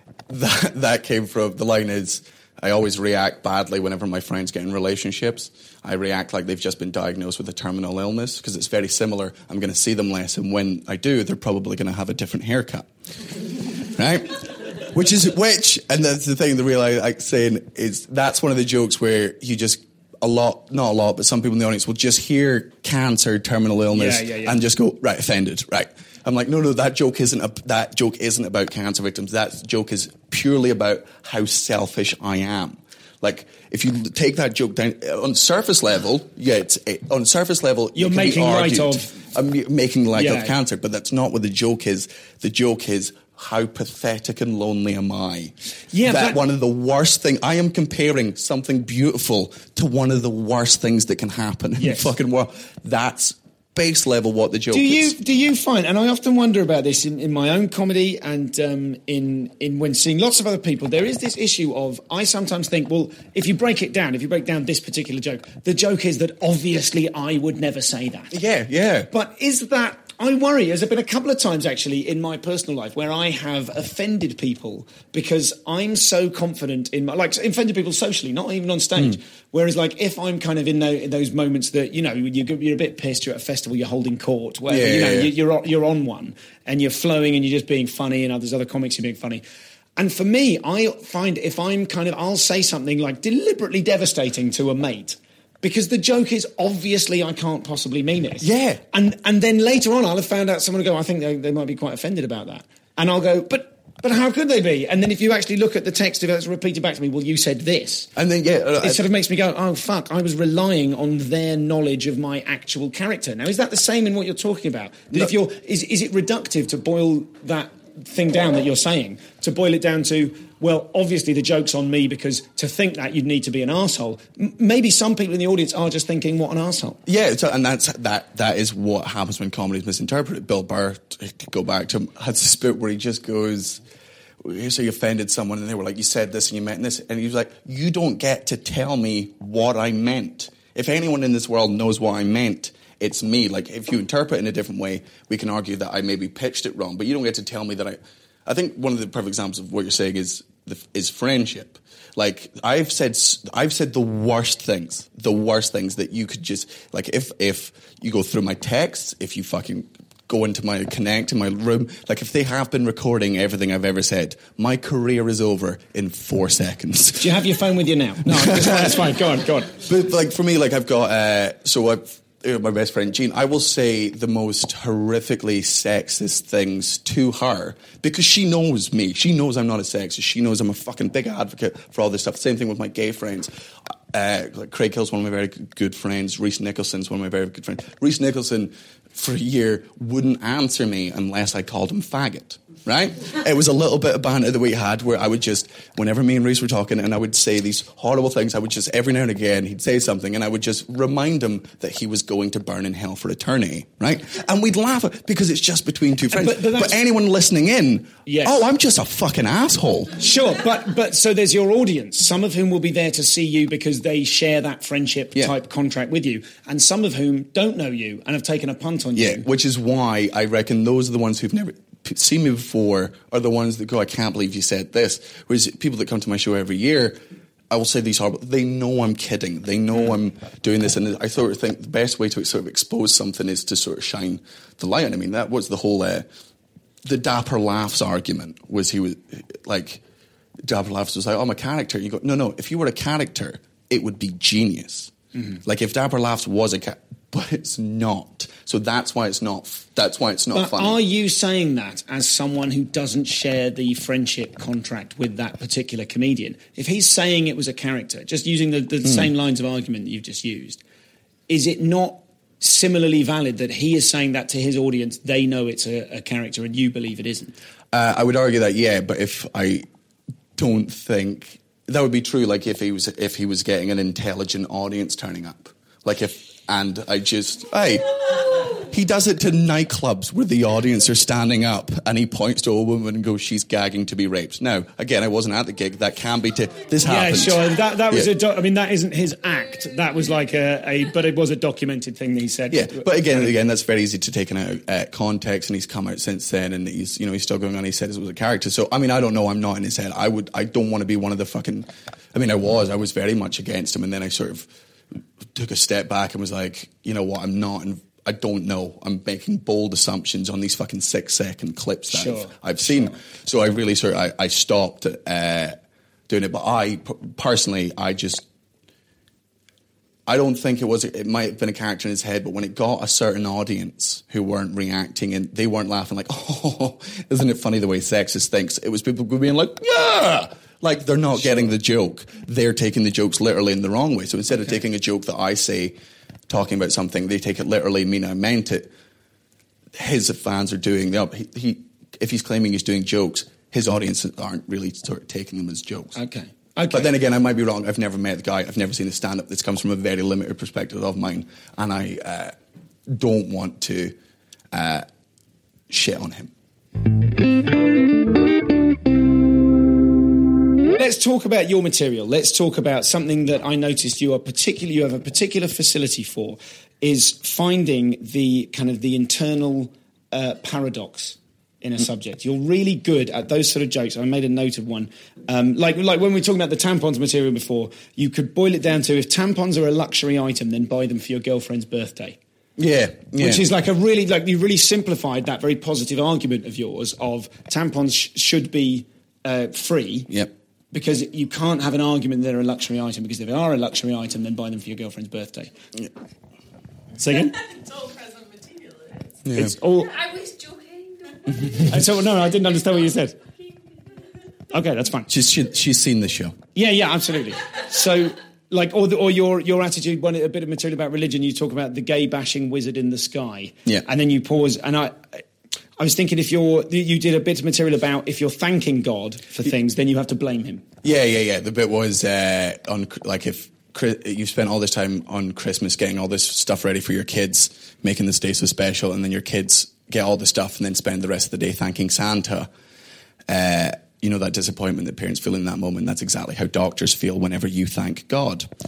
that that came from the line is. I always react badly whenever my friends get in relationships. I react like they've just been diagnosed with a terminal illness because it's very similar. I'm going to see them less, and when I do, they're probably going to have a different haircut. Right? Which is, which, and that's the thing, the real I like saying is that's one of the jokes where you just, a lot, not a lot, but some people in the audience will just hear cancer, terminal illness, yeah, yeah, yeah. and just go, right, offended, right. I'm like, no, no, that joke isn't a, that joke isn't about cancer victims. That joke is purely about how selfish I am. Like, if you take that joke down on surface level, yeah, it's it, on surface level you're it can making be argued, light of. I'm making light yeah. of cancer, but that's not what the joke is. The joke is how pathetic and lonely am I? Yeah, that but one of the worst things. I am comparing something beautiful to one of the worst things that can happen in yes. the fucking world. That's base level what the joke do you, is. Do you find, and I often wonder about this in, in my own comedy and um, in, in when seeing lots of other people, there is this issue of, I sometimes think, well, if you break it down, if you break down this particular joke, the joke is that obviously I would never say that. Yeah, yeah. But is that, I worry, there's been a couple of times actually in my personal life where I have offended people because I'm so confident in my, like offended people socially, not even on stage. Mm. Whereas like if I'm kind of in, the, in those moments that, you know, you're, you're a bit pissed, you're at a festival, you're holding court, where, yeah, you know, yeah, yeah. you're, on, you're on one and you're flowing and you're just being funny and there's other comics who are being funny. And for me, I find if I'm kind of, I'll say something like deliberately devastating to a mate, because the joke is obviously I can't possibly mean it. Yeah. And and then later on I'll have found out someone will go, I think they, they might be quite offended about that. And I'll go, but but how could they be? And then if you actually look at the text, if it's repeated back to me, well, you said this. And then, yeah. Uh, it sort of makes me go, oh, fuck, I was relying on their knowledge of my actual character. Now, is that the same in what you're talking about? That no. if you're, is, is it reductive to boil that thing down that you're saying, to boil it down to, well, obviously the joke's on me because to think that you'd need to be an arsehole. M- maybe some people in the audience are just thinking, what an arsehole. Yeah, so, and that's that. That is what happens when comedy is misinterpreted. Bill Burr, to go back to him, has this bit where he just goes, so you offended someone and they were like, you said this and you meant this. And he was like, you don't get to tell me what I meant. If anyone in this world knows what I meant, it's me. Like, if you interpret it in a different way, we can argue that I maybe pitched it wrong, but you don't get to tell me that I... I think one of the perfect examples of what you're saying is the, is friendship. Like, I've said I've said the worst things, the worst things that you could just... Like, if if you go through my texts, if you fucking... go into my Connect in my room, like if they have been recording everything I've ever said, my career is over in four seconds. Do you have your phone with you now? No, that's fine. Go on, go on. But like for me, like I've got, uh, so I've, you know, my best friend Jean, I will say the most horrifically sexist things to her because she knows me. She knows I'm not a sexist. She knows I'm a fucking big advocate for all this stuff. Same thing with my gay friends. Uh, like Craig Hill's one of my very good friends. Reese Nicholson's one of my very good friends. Reese Nicholson, for a year, wouldn't answer me unless I called him faggot, right? It was a little bit of banter that we had where I would just, whenever me and Reese were talking and I would say these horrible things, I would just, every now and again, he'd say something and I would just remind him that he was going to burn in hell for eternity, right? And we'd laugh at because it's just between two friends. But, but, but anyone listening in, yes. oh, I'm just a fucking asshole. Sure, but but so there's your audience, some of whom will be there to see you because they share that friendship yeah. type contract with you, and some of whom don't know you and have taken a punt on yeah, you. Which is why I reckon those are the ones who've never seen me before are the ones that go, I can't believe you said this. Whereas people that come to my show every year, I will say these horrible, they know I'm kidding. They know I'm doing this. And I sort of think the best way to sort of expose something is to sort of shine the light on. I mean, that was the whole, uh, the Dapper Laughs argument was he was like, Dapper Laughs was like, oh, I'm a character. You go, no, no, if you were a character, it would be genius. Mm-hmm. Like if Dapper Laughs was a character, but it's not. So that's why it's not. That's why it's not but funny. Are you saying that as someone who doesn't share the friendship contract with that particular comedian? If he's saying it was a character, just using the, the mm. same lines of argument that you've just used, is it not similarly valid that he is saying that to his audience? They know it's a, a character, and you believe it isn't. Uh, I would argue that yeah, but if I don't think that would be true, like if he was if he was getting an intelligent audience turning up, like if. And I just, hey, he does it to nightclubs where the audience are standing up and he points to a woman and goes, she's gagging to be raped. Now, again, I wasn't at the gig. That can be, t- this happened. Yeah, sure. That, that was yeah. a, do- I mean, that isn't his act. That was like a, a, but it was a documented thing that he said. Yeah, but again, again, that's very easy to take out uh, context, and he's come out since then and he's, you know, he's still going on. He said it was a character. So, I mean, I don't know. I'm not in his head. I would, I don't want to be one of the fucking, I mean, I was, I was very much against him, and then I sort of took a step back and was like, you know what, I'm not, and I don't know. I'm making bold assumptions on these fucking six second clips that sure. I've, I've seen. Sure. So I really sort of, I, I stopped uh, doing it. But I, personally, I just, I don't think it was, it might have been a character in his head, but when it got a certain audience who weren't reacting and they weren't laughing like, oh, isn't it funny the way sexist thinks? It was people being like, yeah! Like, they're not sure. getting the joke. They're taking the jokes literally in the wrong way. So instead okay. of taking a joke that I say, talking about something, they take it literally, mean I meant it. His fans are doing the up. He, he, if he's claiming he's doing jokes, his audience aren't really sort of taking them as jokes. Okay. Okay. But then again, I might be wrong. I've never met the guy. I've never seen a stand-up. This comes from a very limited perspective of mine. And I uh, don't want to uh, shit on him. Let's talk about your material. Let's talk about something that I noticed you are particularly, you have a particular facility for, is finding the kind of the internal uh, paradox in a subject. You're really good at those sort of jokes. I made a note of one. Um, like, like when we were talking about the tampons material before, you could boil it down to, if tampons are a luxury item, then buy them for your girlfriend's birthday. Yeah, yeah. Which is like a really, like you really simplified that very positive argument of yours of tampons sh- should be uh, free. Yep. Because you can't have an argument that they're a luxury item, because if they are a luxury item, then buy them for your girlfriend's birthday. Yeah. Say again? It's all present material. Yeah. It's all... I was joking. so, no, I didn't understand what you said. Okay, that's fine. She's, she, she's seen the show. Yeah, yeah, absolutely. So, like, or, the, or your your attitude, when a bit of material about religion, you talk about the gay-bashing wizard in the sky. Yeah. And then you pause, and I... I was thinking if you're, you did a bit of material about if you're thanking God for things, then you have to blame him. Yeah, yeah, yeah. The bit was uh, on, like, if you spent all this time on Christmas getting all this stuff ready for your kids, making this day so special, and then your kids get all the stuff and then spend the rest of the day thanking Santa. Uh, you know, that disappointment that parents feel in that moment, that's exactly how doctors feel whenever you thank God.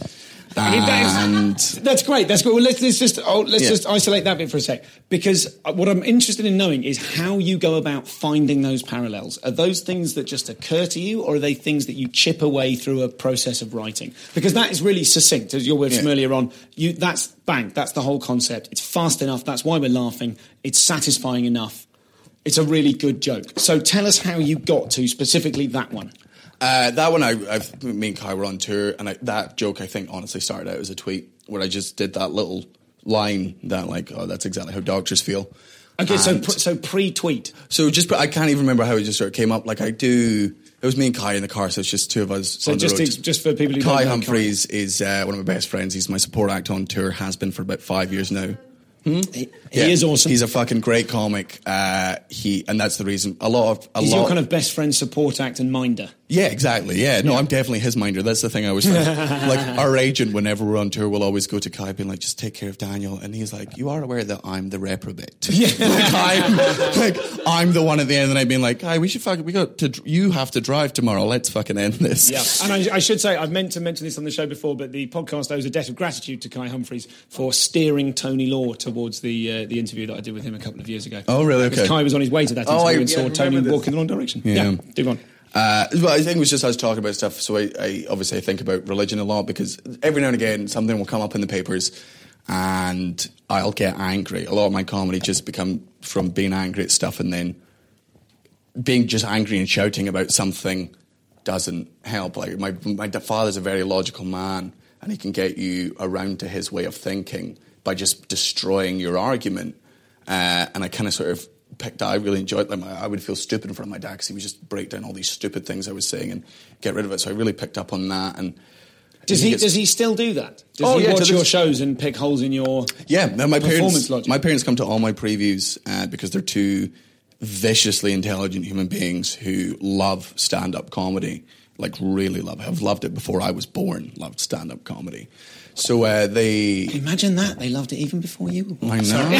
I mean, that and is, that's great. That's great. Well, let's, let's just oh, let's Yeah. just isolate that bit for a sec, because what I'm interested in knowing is how you go about finding those parallels. Are those things that just occur to you, or are they things that you chip away through a process of writing? Because that is really succinct, as your word from Yeah. earlier on. You that's bang. That's the whole concept. It's fast enough. That's why we're laughing. It's satisfying enough. It's a really good joke. So tell us how you got to specifically that one. Uh, that one, I, I've, me and Kai were on tour, and I, that joke, I think, honestly started out as a tweet where I just did that little line that, like, oh, that's exactly how doctors feel. Okay, so And pr- so pre-tweet. so just, I can't even remember how it just sort of came up. Like, I do, it was me and Kai in the car, so it's just two of us So on the just road. ex- just for people who Kai don't know, Humphreys is uh, one of my best friends. He's my support act on tour, has been for about five years now. He, he is awesome. He's a fucking great comic. Uh, he and that's the reason. A lot of a He's lot. your kind of best friend, support act, and minder. Yeah, exactly. Yeah, no, I'm definitely his minder. That's the thing I always find. Like, our agent, whenever we're on tour, will always go to Kai being like, just take care of Daniel. And he's like, you are aware that I'm the reprobate. Yeah. like, I'm, like, I'm the one at the end of the night being like, Kai, we should fucking, we got to, you have to drive tomorrow. Let's fucking end this. Yeah, and I, I should say, I've meant to mention this on the show before, but the podcast owes a debt of gratitude to Kai Humphreys for steering Tony Law towards the uh, the interview that I did with him a couple of years ago. Oh, really? Because Okay. Kai was on his way to that Oh, interview I- and yeah, saw I Tony remember walk this. in the wrong direction. Yeah. do go on. Uh, well, I think it was just I was talking about stuff. So I, I obviously I think about religion a lot because every now and again something will come up in the papers, and I'll get angry. A lot of my comedy just become from being angry at stuff, and then being just angry and shouting about something doesn't help. Like my my father's a very logical man, and he can get you around to his way of thinking by just destroying your argument. Uh, and I kind of sort of picked. I really enjoyed. Like I would feel stupid in front of my dad because he would just break down all these stupid things I was saying and get rid of it. So I really picked up on that. And Does I he think does he still do that? Does Oh, he yeah, watch to your this- shows and pick holes in your Yeah, no, my performance parents. logic? My parents come to all my previews uh, because they're two viciously intelligent human beings who love stand-up comedy. Like really love it. Have loved it before I was born. Loved stand-up comedy. So uh, they. Imagine that. They loved it even before you were born. I know.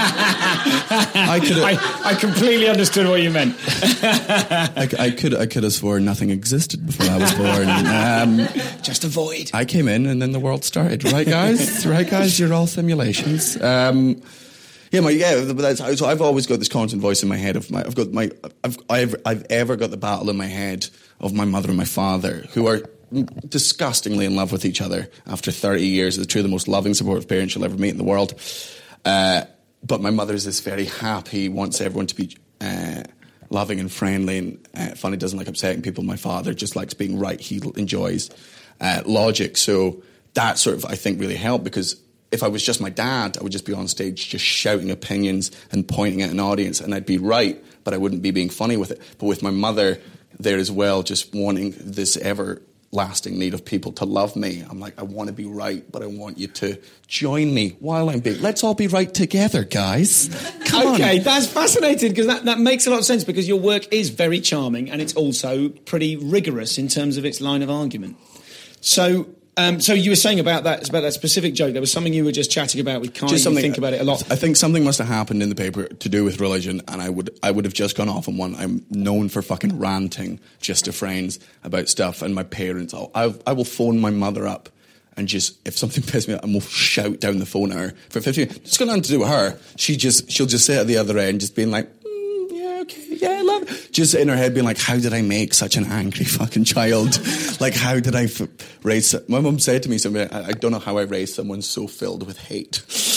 I could. I, I completely understood what you meant. I, I could. I could have sworn nothing existed before I was born. Um, Just a void. I came in and then the world started. Right, guys? Right, guys? You're all simulations. Um, yeah, my yeah. But that's, so I've always got this constant voice in my head of my. I've got my. I've. I've. I've ever got the battle in my head of my mother and my father, who are disgustingly in love with each other after thirty years. They're two of the most loving, supportive parents you'll ever meet in the world. Uh, but my mother's this very happy, wants everyone to be uh, loving and friendly and uh, funny, doesn't like upsetting people. My father just likes being right. He enjoys uh, logic. So that sort of, I think, really helped because if I was just my dad, I would just be on stage just shouting opinions and pointing at an audience and I'd be right, but I wouldn't be being funny with it. But with my mother there as well, just wanting this everlasting need of people to love me. I'm like, I want to be right, but I want you to join me while I'm being... Let's all be right together, guys. Come Okay, on. that's fascinating because that, that makes a lot of sense because your work is very charming and it's also pretty rigorous in terms of its line of argument. So... Um, so you were saying about that about that specific joke. There was something you were just chatting about with Kai. Just You something, think about it a lot. I think something must have happened in the paper to do with religion, and I would I would have just gone off on one. I'm known for fucking ranting just to friends about stuff, and my parents. I'll, I I will phone my mother up and just if something pisses me off, and we'll shout down the phone at her for fifteen. It's got nothing to do with her. She just she'll just sit at the other end, just being like. Okay, yeah, I love it. Just in her head being like, how did I make such an angry fucking child? Like, how did I f- raise... My mum said to me something, I, I don't know how I raised someone so filled with hate.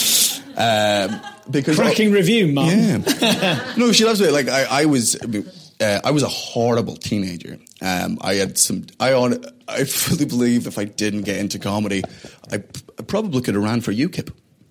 Um, because Cracking I, review, Mum. Yeah. No, she loves it. Like, I, I was... I, mean, uh, I was a horrible teenager. Um, I had some... I on. I fully believe if I didn't get into comedy, I, I probably could have ran for UKIP.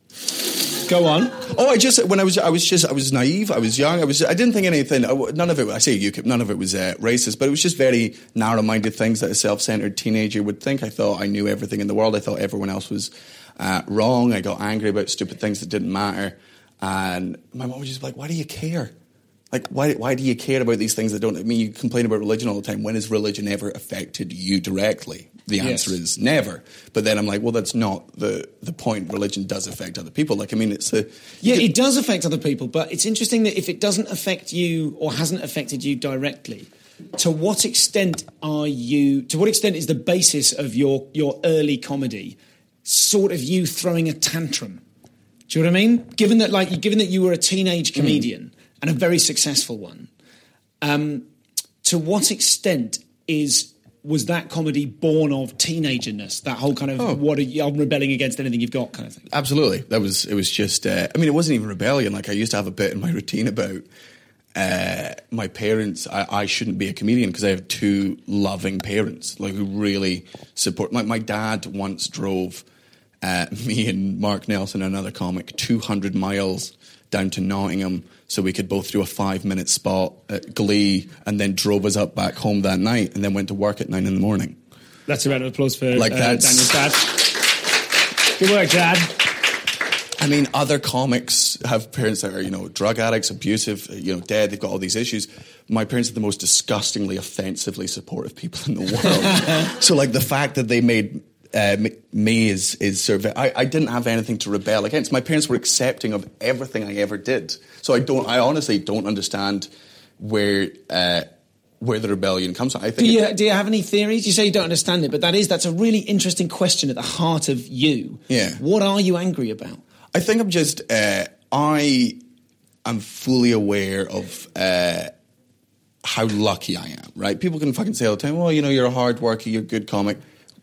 Go on. Oh, I just when I was I was just I was naive. I was young. I was I didn't think anything. None of it. I say UKIP. None of it was uh, racist, but it was just very narrow-minded things that a self-centered teenager would think. I thought I knew everything in the world. I thought everyone else was uh, wrong. I got angry about stupid things that didn't matter, and my mom was just like, "Why do you care? Like, why why do you care about these things that don't? I mean, you complain about religion all the time. When has religion ever affected you directly?" The answer Yes. is never. But then I'm like, well, that's not the, the point. Religion does affect other people. Like, I mean, it's a... Yeah, it does affect other people, but it's interesting that if it doesn't affect you or hasn't affected you directly, to what extent are you... To what extent is the basis of your, your early comedy sort of you throwing a tantrum. Do you know what I mean? Given that, like, given that you were a teenage comedian mm. and a very successful one, um, to what extent is was that comedy born of teenagerness? That whole kind of oh. what are you, I'm rebelling against anything you've got kind of thing. Absolutely, that was it. Was just uh, I mean, it wasn't even rebellion. Like I used to have a bit in my routine about uh, my parents. I, I shouldn't be a comedian because I have two loving parents, like who really support. Like my dad once drove uh, me and Mark Nelson, another comic, two hundred miles down to Nottingham so we could both do a five-minute spot at Glee, and then drove us up back home that night, and then went to work at nine in the morning. That's a round of applause for like uh, Daniel's dad. Good work, Dad. I mean, other comics have parents that are, you know, drug addicts, abusive, you know, dead. They've got all these issues. My parents are the most disgustingly, offensively supportive people in the world. So, like, the fact that they made uh, me is is sort of, I, I didn't have anything to rebel against. My parents were accepting of everything I ever did. So I don't. I honestly don't understand where uh, where the rebellion comes from. I think. Do you, do you have any theories? You say you don't understand it, but that is that's a really interesting question at the heart of you. Yeah. What are you angry about? I think I'm just. Uh, I am fully aware of uh, how lucky I am. Right? People can fucking say all the time, "Well, you know, you're a hard worker, you're a good comic."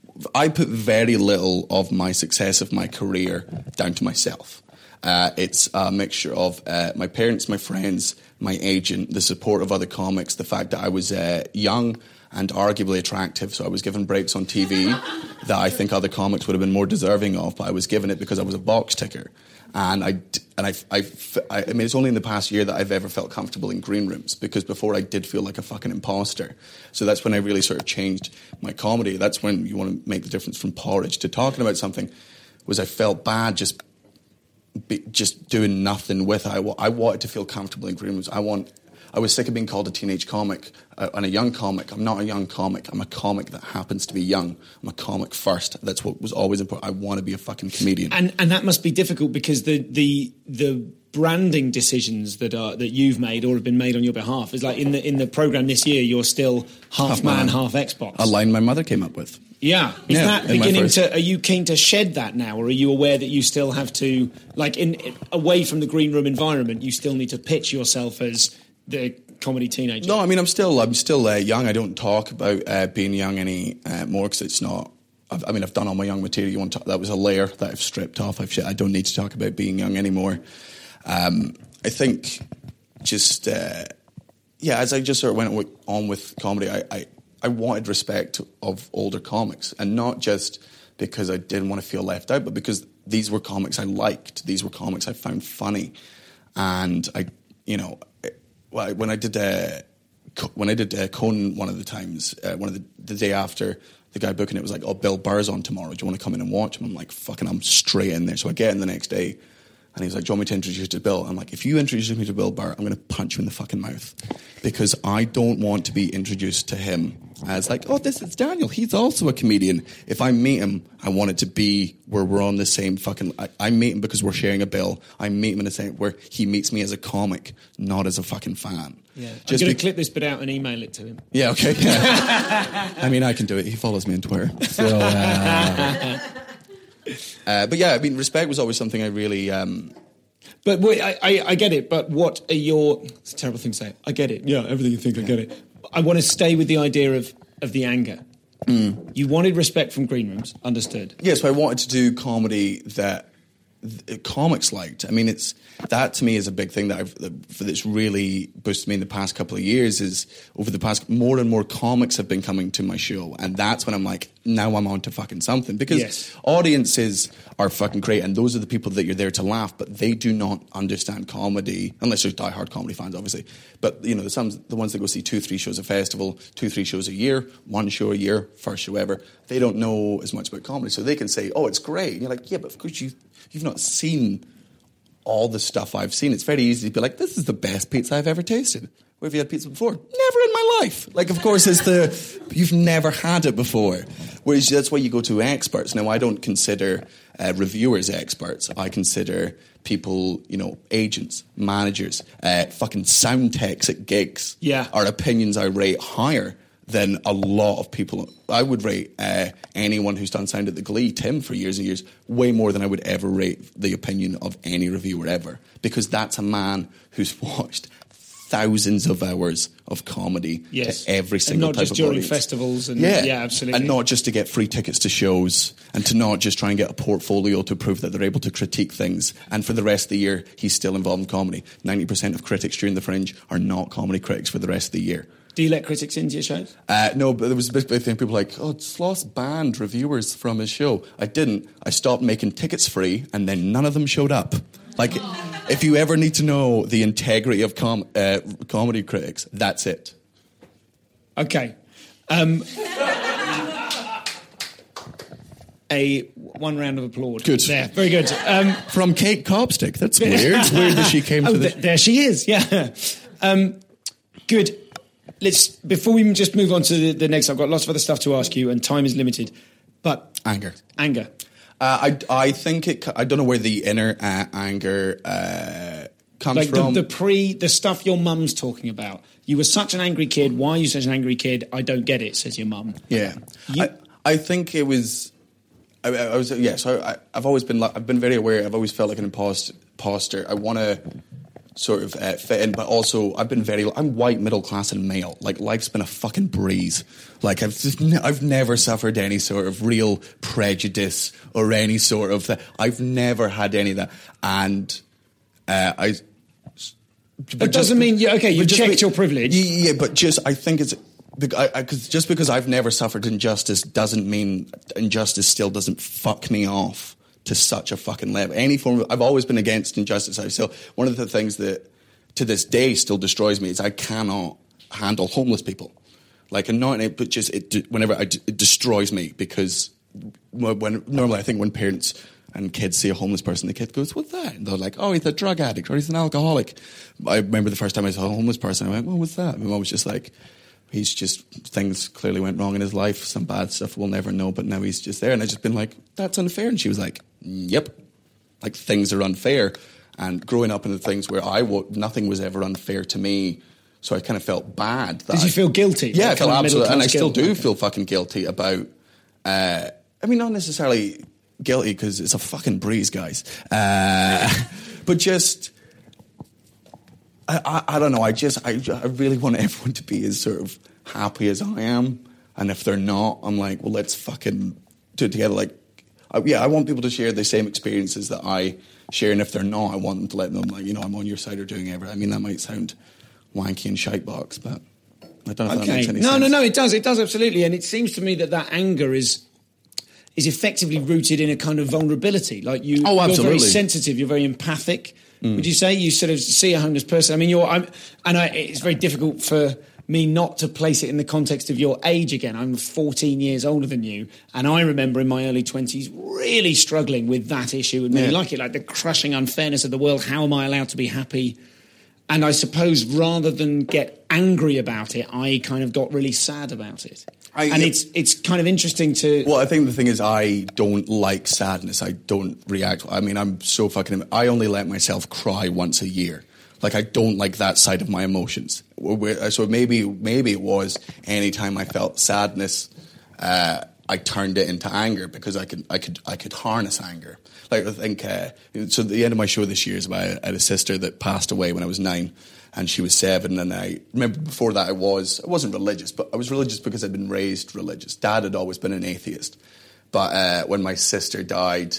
I put very little of my success of my career down to myself. Uh, it's a mixture of uh, my parents, my friends, my agent, the support of other comics, the fact that I was uh, young and arguably attractive, so I was given breaks on T V that I think other comics would have been more deserving of, but I was given it because I was a box ticker. And I, and I, I, I mean, it's only in the past year that I've ever felt comfortable in green rooms, because before I did feel like a fucking imposter. So that's when I really sort of changed my comedy. That's when you want to make the difference from porridge to talking about something, was I felt bad just be, just doing nothing with it. I, I wanted to feel comfortable in green rooms. I want... I was sick of being called a teenage comic uh, and a young comic. I'm not a young comic. I'm a comic that happens to be young. I'm a comic first. That's what was always important. I want to be a fucking comedian. And and that must be difficult because the the the branding decisions that are that you've made or have been made on your behalf is like in the in the program this year. You're still half, half man, man, half Xbox. A line my mother came up with. Yeah, is yeah, that beginning to? Are you keen to shed that now, or are you aware that you still have to, like, in away from the green room environment, you still need to pitch yourself as the comedy teenager? No, I mean, I'm still I'm still uh, young. I don't talk about uh, being young any uh, more because it's not. I've, I mean, I've done all my young material. You want to talk, that was a layer that I've stripped off. I've, I don't need to talk about being young anymore. Um, I think just uh, yeah, as I just sort of went on with comedy, I, I I wanted respect of older comics, and not just because I didn't want to feel left out, but because these were comics I liked. These were comics I found funny, and I, you know. Well, when I did uh, when I did uh, Conan one of the times, uh, one of the, the day after, the guy booking it was like, "Oh, Bill Burr's on tomorrow. Do you want to come in and watch him?" I'm like, "Fucking, I'm straight in there." So I get in the next day, and he's like, "Do you want me to introduce you to Bill?" I'm like, "If you introduce me to Bill Burr, I'm going to punch you in the fucking mouth, because I don't want to be introduced to him as like, oh, this is Daniel. He's also a comedian. If I meet him, I want it to be where we're on the same fucking... I, I meet him because we're sharing a bill. I meet him in the same... where he meets me as a comic, not as a fucking fan. Yeah. Just I'm going to be- clip this bit out and email it to him. Yeah, okay. Yeah. I mean, I can do it. He follows me on Twitter. So, uh, uh, but yeah, I mean, respect was always something I really... Um, but wait, I, I, I get it, but what are your... It's a terrible thing to say. I get it. Yeah, everything you think, I get it. I want to stay with the idea of, of the anger. Mm. You wanted respect from green rooms, understood. Yes, yeah, so I wanted to do comedy that th- comics liked. I mean, it's that to me is a big thing that I've that's really boosted me in the past couple of years. Is over the past more and more comics have been coming to my show, and that's when I'm like, now I'm on to fucking something, because yes. audiences are fucking great, and those are the people that you're there to laugh, but they do not understand comedy unless they're diehard comedy fans, obviously. But you know, the some the ones that go see two, three shows a festival, two, three shows a year, one show a year, first show ever. They don't know as much about comedy, so they can say, "Oh, it's great," and you're like, "Yeah, but of course you you've not seen all the stuff I've seen." It's very easy to be like, "This is the best pizza I've ever tasted." Where have you had pizza before? Never in my life. Like, of course, it's the you've never had it before. Whereas that's why you go to experts. Now, I don't consider uh, reviewers experts. I consider people, you know, agents, managers, uh, fucking sound techs at gigs. Yeah. Our opinions I rate higher than a lot of people. I would rate uh, anyone who's done sound at the Glee, Tim, for years and years, way more than I would ever rate the opinion of any reviewer ever. Because that's a man who's watched thousands of hours of comedy yes. to every single and not type just of during audience. festivals. And, yeah. yeah, absolutely. And not just to get free tickets to shows and to not just try and get a portfolio to prove that they're able to critique things. And for the rest of the year, he's still involved in comedy. ninety percent of critics during the Fringe are not comedy critics for the rest of the year. Do you let critics into your shows? Uh, no, but there was a big, big thing. People were like, oh, Sloss banned reviewers from his show. I didn't. I stopped making tickets free, and then none of them showed up. Like, if you ever need to know the integrity of com- uh, comedy critics, that's it. Okay. Um, a one round of applause. Good. There. Very good. Um, From Kate Copstick. That's weird. It's weird that she came oh, to the... th- there she is. Yeah. Um, good. Let's, before we just move on to the, the next, I've got lots of other stuff to ask you, and time is limited. But anger, anger. Uh, I I think it. I don't know where the inner uh, anger uh, comes like from. The, the pre, the stuff your mum's talking about. You were such an angry kid. Why are you such an angry kid? I don't get it, says your mum. Yeah, you, I, I think it was. I, I was yeah. So I, I've always been. I've been very aware. I've always felt like an impost, imposter. I want to sort of uh, fit in, but also I've been very. I'm white, middle class, and male. Like life's been a fucking breeze. Like I've just ne- I've never suffered any sort of real prejudice or any sort of. Th- I've never had any of that, and uh, I. That doesn't mean you. Okay, you checked your privilege. Yeah, yeah, but just I think it's. I, I, cause just because I've never suffered injustice doesn't mean injustice still doesn't fuck me off to such a fucking level. Any form of, I've always been against injustice. I still, one of the things that to this day still destroys me is I cannot handle homeless people. Like, and not, but just, it, whenever I, it destroys me because when, normally I think when parents and kids see a homeless person, the kid goes, what's that? And they're like, oh, he's a drug addict or he's an alcoholic. I remember the first time I saw a homeless person, I went, well, what's that? My mom was just like, he's just, things clearly went wrong in his life, some bad stuff we'll never know, but now he's just there. And I just been like, that's unfair. And she was like, yep, like things are unfair. And growing up in the things where I w- nothing was ever unfair to me, so I kind of felt bad. That Did you I, feel guilty? Yeah, like I felt absolutely, and I still guilt? do feel fucking guilty about, uh, I mean, not necessarily guilty because it's a fucking breeze, guys. Uh, but just, I, I, I don't know, I just, I, I really want everyone to be as sort of happy as I am. And if they're not, I'm like, well, let's fucking do it together. Like, I, yeah, I want people to share the same experiences that I share. And if they're not, I want them to let them, like, you know, I'm on your side or doing everything. I mean, that might sound wanky and shitebox, but I don't know if okay. that makes any no, sense. No, no, no, it does. It does, absolutely. And it seems to me that that anger is is effectively rooted in a kind of vulnerability. Like you, oh, you're very absolutely. sensitive, you're very empathic. Mm. Would you say you sort of see a homeless person? I mean, you're, I'm, and I, it's very difficult for me not to place it in the context of your age again. I'm fourteen years older than you, and I remember in my early twenties really struggling with that issue and really Yeah. like it, like the crushing unfairness of the world. How am I allowed to be happy? And I suppose rather than get angry about it, I kind of got really sad about it. I, and yeah. it's it's kind of interesting to... Well, I think the thing is I don't like sadness. I don't react. I mean, I'm so fucking... I only let myself cry once a year. Like, I don't like that side of my emotions. So maybe maybe it was any time I felt sadness, uh, I turned it into anger because I could I could I could harness anger. Like I think uh, so. The end of my show this year is about I had a sister that passed away when I was nine, and she was seven. And I remember before that I was I wasn't religious, but I was religious because I'd been raised religious. Dad had always been an atheist, but uh, when my sister died,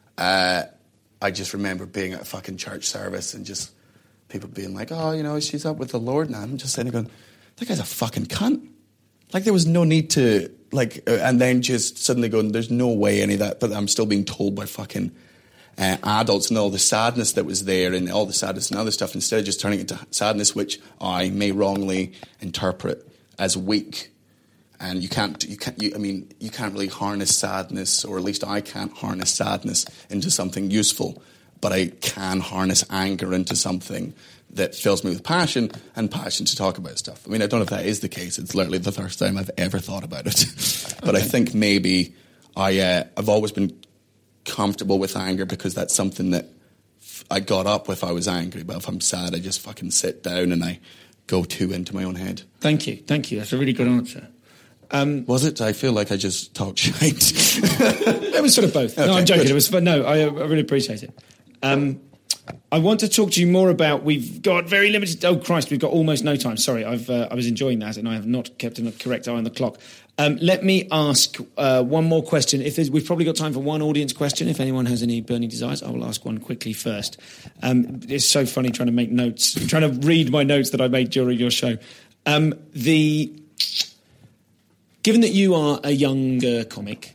uh, I just remember being at a fucking church service and just people being like, "Oh, you know, she's up with the Lord now." I'm just sitting there going, "That guy's a fucking cunt." Like there was no need to. Like, uh, and then just suddenly going, there's no way any of that, but I'm still being told by fucking uh, adults and all the sadness that was there and all the sadness and other stuff, instead of just turning it into sadness, which I may wrongly interpret as weak. And you can't, you can't, you, I mean, you can't really harness sadness, or at least I can't harness sadness into something useful, but I can harness anger into something that fills me with passion and passion to talk about stuff. I mean, I don't know if that is the case. It's literally the first time I've ever thought about it. But okay. I think maybe I, uh, I've always been comfortable with anger because that's something that f- I got up with. I was angry, but if I'm sad, I just fucking sit down and I go too into my own head. Thank you, thank you. That's a really good answer. Um, was it? I feel like I just talked shite. It was sort of both. Okay, no, I'm joking. Good. It was fun. No, I, I really appreciate it. Um, I want to talk to you more about. We've got very limited. Oh Christ, we've got almost no time. Sorry, I've uh, I was enjoying that, and I have not kept a correct eye on the clock. Um, let me ask uh, one more question. If we've probably got time for one audience question. If anyone has any burning desires, I will ask one quickly first. Um, it's so funny trying to make notes, trying to read my notes that I made during your show. Um, the given that you are a younger comic,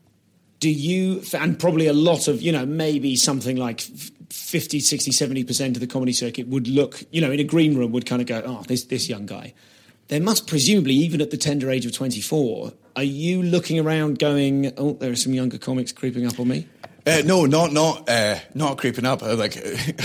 do you, and probably a lot of, you know, maybe something like fifty, sixty, seventy percent of the comedy circuit would look, you know, in a green room would kind of go, oh, this this young guy. There must presumably, even at the tender age of twenty-four, are you looking around going, oh, there are some younger comics creeping up on me? Uh, no, not not uh, not creeping up. Like,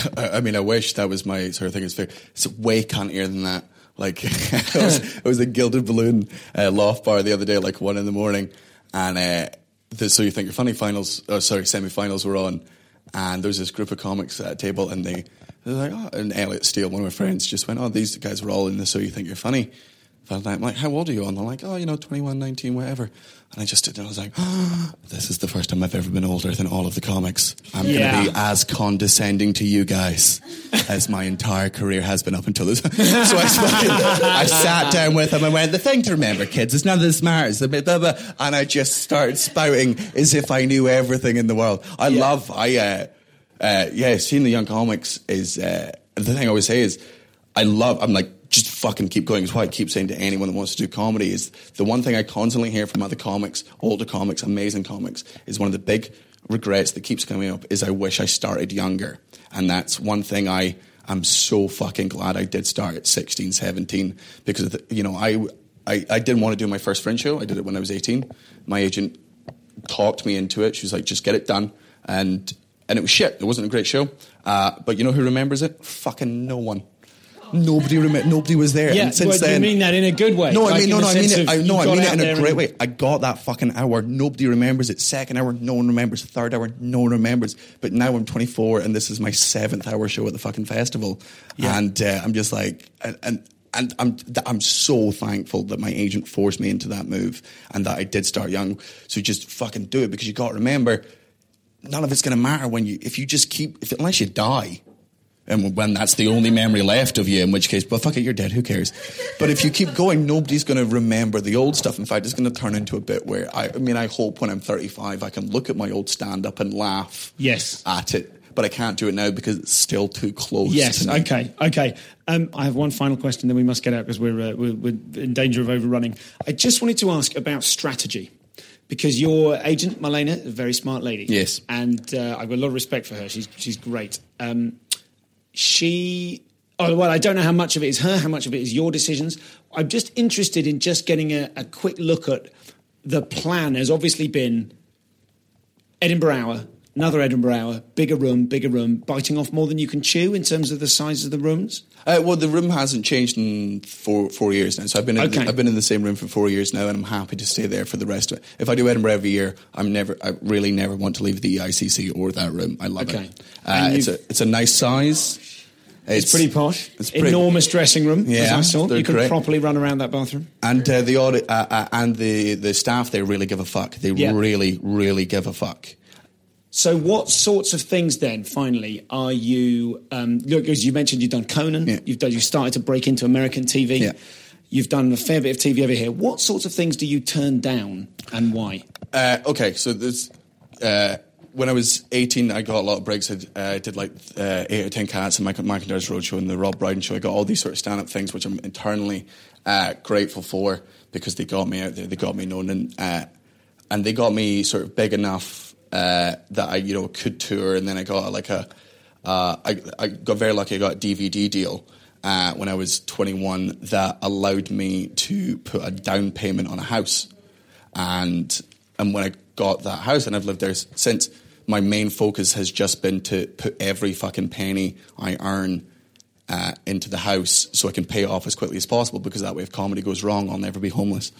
I mean, I wish that was my sort of thing. It's, fair. It's way cuntier than that. Like, I was, I was a Gilded Balloon uh, loft bar the other day, like one in the morning, and uh, the So You Think You're Funny finals, oh, sorry, semi-finals were on, and there was this group of comics at a table, and they, they were like, oh, and Elliot Steele, one of my friends, just went, oh, these guys were all in the So You Think You're Funny. And I'm like, how old are you? And they're like, oh, you know, twenty-one, nineteen, whatever. And I just did, and I was like, oh, this is the first time I've ever been older than all of the comics. I'm yeah. going to be as condescending to you guys as my entire career has been up until this. So I, fucking, I sat down with them and went, the thing to remember, kids, is none of this matters. Blah, blah, blah. And I just started spouting as if I knew everything in the world. I yeah. love, I, uh, uh, yeah, seeing the young comics is, uh, the thing I always say is, I love, I'm like, just fucking keep going. It's why I keep saying to anyone that wants to do comedy is the one thing I constantly hear from other comics, older comics, amazing comics, is one of the big regrets that keeps coming up is I wish I started younger. And that's one thing I am so fucking glad I did start at sixteen, seventeen because, of the, you know, I, I, I didn't want to do my first Fringe show. I did it when I was eighteen. My agent talked me into it. She was like, just get it done. And, and it was shit. It wasn't a great show. Uh, but you know who remembers it? Fucking no one. Nobody rem- nobody was there. Yeah, and since well, do then, you mean that in a good way? No, I like mean, no, no, I mean it. I, no, I mean it in a great and... way. I got that fucking hour. Nobody remembers it. Second hour, no one remembers. Third hour, no one remembers. But now I'm twenty-four, and this is my seventh hour show at the fucking festival, yeah. and uh, I'm just like, and. and And I'm I'm so thankful that my agent forced me into that move and that I did start young. So just fucking do it because you got to remember, none of it's going to matter when you if you just keep if unless you die. And when that's the only memory left of you, in which case, well, fuck it, you're dead, who cares? But if you keep going, nobody's going to remember the old stuff. In fact, it's going to turn into a bit where, I, I mean, I hope when I'm thirty-five, I can look at my old stand-up and laugh yes. at it. But I can't do it now because it's still too close. Yes, to me. okay, okay. Um, I have one final question, then we must get out because we're, uh, we're, we're in danger of overrunning. I just wanted to ask about strategy. Because your agent, Marlena, is a very smart lady. Yes. And uh, I've got a lot of respect for her. She's she's great. Um She, oh, well, I don't know how much of it is her, how much of it is your decisions. I'm just interested in just getting a, a quick look at the plan. Has obviously been Edinburgh Hour, another Edinburgh Hour, bigger room, bigger room, biting off more than you can chew in terms of the size of the rooms? Uh, well, the room hasn't changed in four four years now. So I've been in okay. the, I've been in the same room for four years now, and I'm happy to stay there for the rest of it. If I do Edinburgh every year, I'm never, I really never want to leave the E I C C or that room. I love okay. it. Uh, it's a it's a nice size. It's, it's pretty posh. It's pretty, enormous dressing room. Yeah, as I saw. You can great. properly run around that bathroom. And uh, the audit, uh, uh, and the the staff, they really give a fuck. They yeah. really, really give a fuck. So what sorts of things then, finally, are you... Um, look, as you mentioned, you've done Conan. Yeah. You've done, you started to break into American T V. Yeah. You've done a fair bit of T V over here. What sorts of things do you turn down and why? Uh, okay, so there's... Uh, when I was eighteen, I got a lot of breaks. I uh, did like uh, eight or ten cats and Michael McIntyre's Roadshow and the Rob Brydon Show. I got all these sort of stand-up things, which I'm internally uh, grateful for because they got me out there, they got me known, and uh, and they got me sort of big enough uh, that I, you know, could tour. And then I got like a, uh, I, I got very lucky. I got a D V D deal uh, when I was twenty-one that allowed me to put a down payment on a house, and and when I got that house, and I've lived there since. My main focus has just been to put every fucking penny I earn uh, into the house so I can pay it off as quickly as possible, because that way if comedy goes wrong, I'll never be homeless.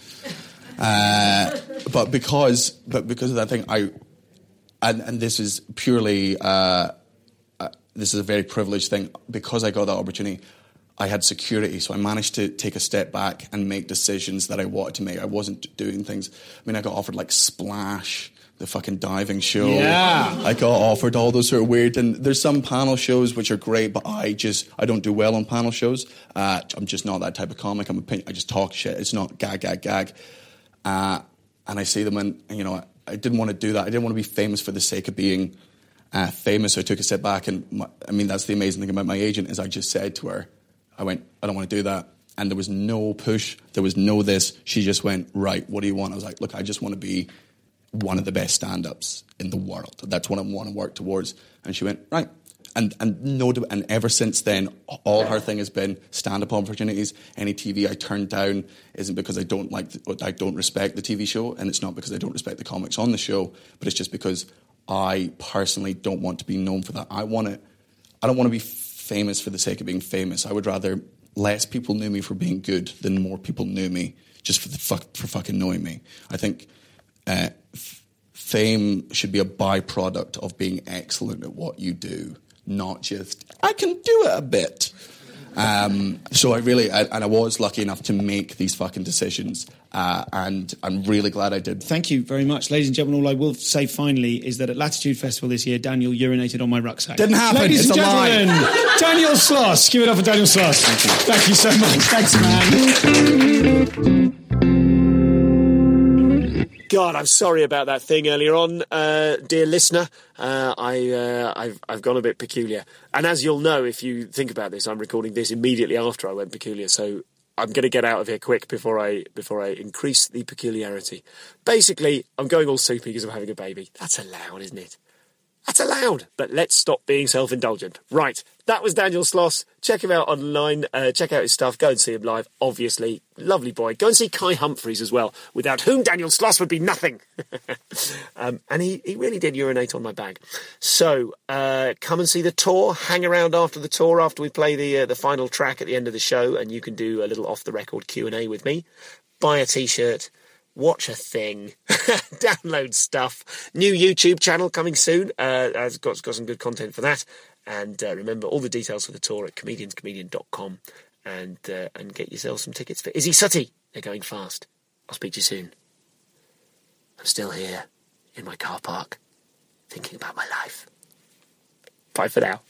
Uh, but because but because of that thing, I and, and this is purely uh, uh, this is a very privileged thing. Because I got that opportunity, I had security, so I managed to take a step back and make decisions that I wanted to make. I wasn't doing things. I mean, I got offered like Splash, the fucking diving show. Yeah. I got offered all those sort of weird, and there's some panel shows which are great, but I just, I don't do well on panel shows. Uh, I'm just not that type of comic. I'm a, I just talk shit. It's not gag, gag, gag. Uh, and I see them, and, you know, I, I didn't want to do that. I didn't want to be famous for the sake of being uh, famous. So I took a step back, and my, I mean, that's the amazing thing about my agent is I just said to her, I went, I don't want to do that. And there was no push. There was no this. She just went, right, what do you want? I was like, look, I just want to be one of the best stand-ups in the world. That's what I want to work towards. And she went, right. And and no, and ever since then, all her thing has been stand-up opportunities. Any T V I turn down isn't because I don't like, the, I don't respect the T V show, and it's not because I don't respect the comics on the show, but it's just because I personally don't want to be known for that. I want to, I don't want to be famous for the sake of being famous. I would rather less people knew me for being good than more people knew me just for the fuck, for fucking knowing me. I think uh, f- fame should be a byproduct of being excellent at what you do, not just I can do it a bit. Um, so I really, I, and I was lucky enough to make these fucking decisions, uh, and I'm really glad I did. Thank you very much. Ladies and gentlemen, all I will say finally is that at Latitude Festival this year, Daniel urinated on my rucksack. Didn't happen. Ladies It's and a lie. gentlemen, Daniel Sloss. Give it up for Daniel Sloss. Thank you. Thank you so much. Thanks, man. God, I'm sorry about that thing earlier on, uh, dear listener. Uh, I, uh, I've, I've gone a bit peculiar. And as you'll know, if you think about this, I'm recording this immediately after I went peculiar, so I'm going to get out of here quick before I before I increase the peculiarity. Basically, I'm going all soupy because I'm having a baby. That's allowed, isn't it? That's allowed. But let's stop being self-indulgent. Right, that was Daniel Sloss. Check him out online. Uh, check out his stuff. Go and see him live, obviously. Lovely boy. Go and see Kai Humphries as well, without whom Daniel Sloss would be nothing. um, and he, he really did urinate on my bag. So uh, come and see the tour. Hang around after the tour, after we play the uh, the final track at the end of the show, and you can do a little off-the-record Q and A with me. Buy a T-shirt. Watch a thing, download stuff. New YouTube channel coming soon. Uh, has got, got some good content for that. And uh, remember, all the details for the tour at comedians comedian dot com, and uh, and get yourself some tickets for Izzy Sutty. They're going fast. I'll speak to you soon. I'm still here in my car park, thinking about my life. Bye for now.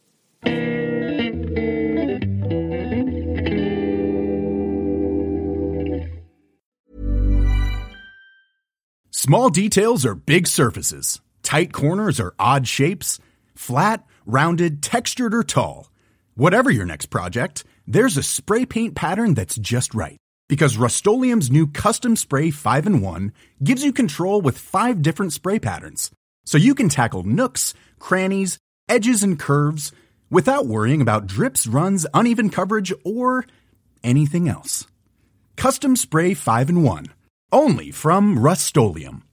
Small details are big surfaces. Tight corners are odd shapes. Flat, rounded, textured, or tall. Whatever your next project, there's a spray paint pattern that's just right. Because Rust-Oleum's new Custom Spray five in one gives you control with five different spray patterns. So you can tackle nooks, crannies, edges, and curves without worrying about drips, runs, uneven coverage, or anything else. Custom Spray five in one. Only from Rust-Oleum.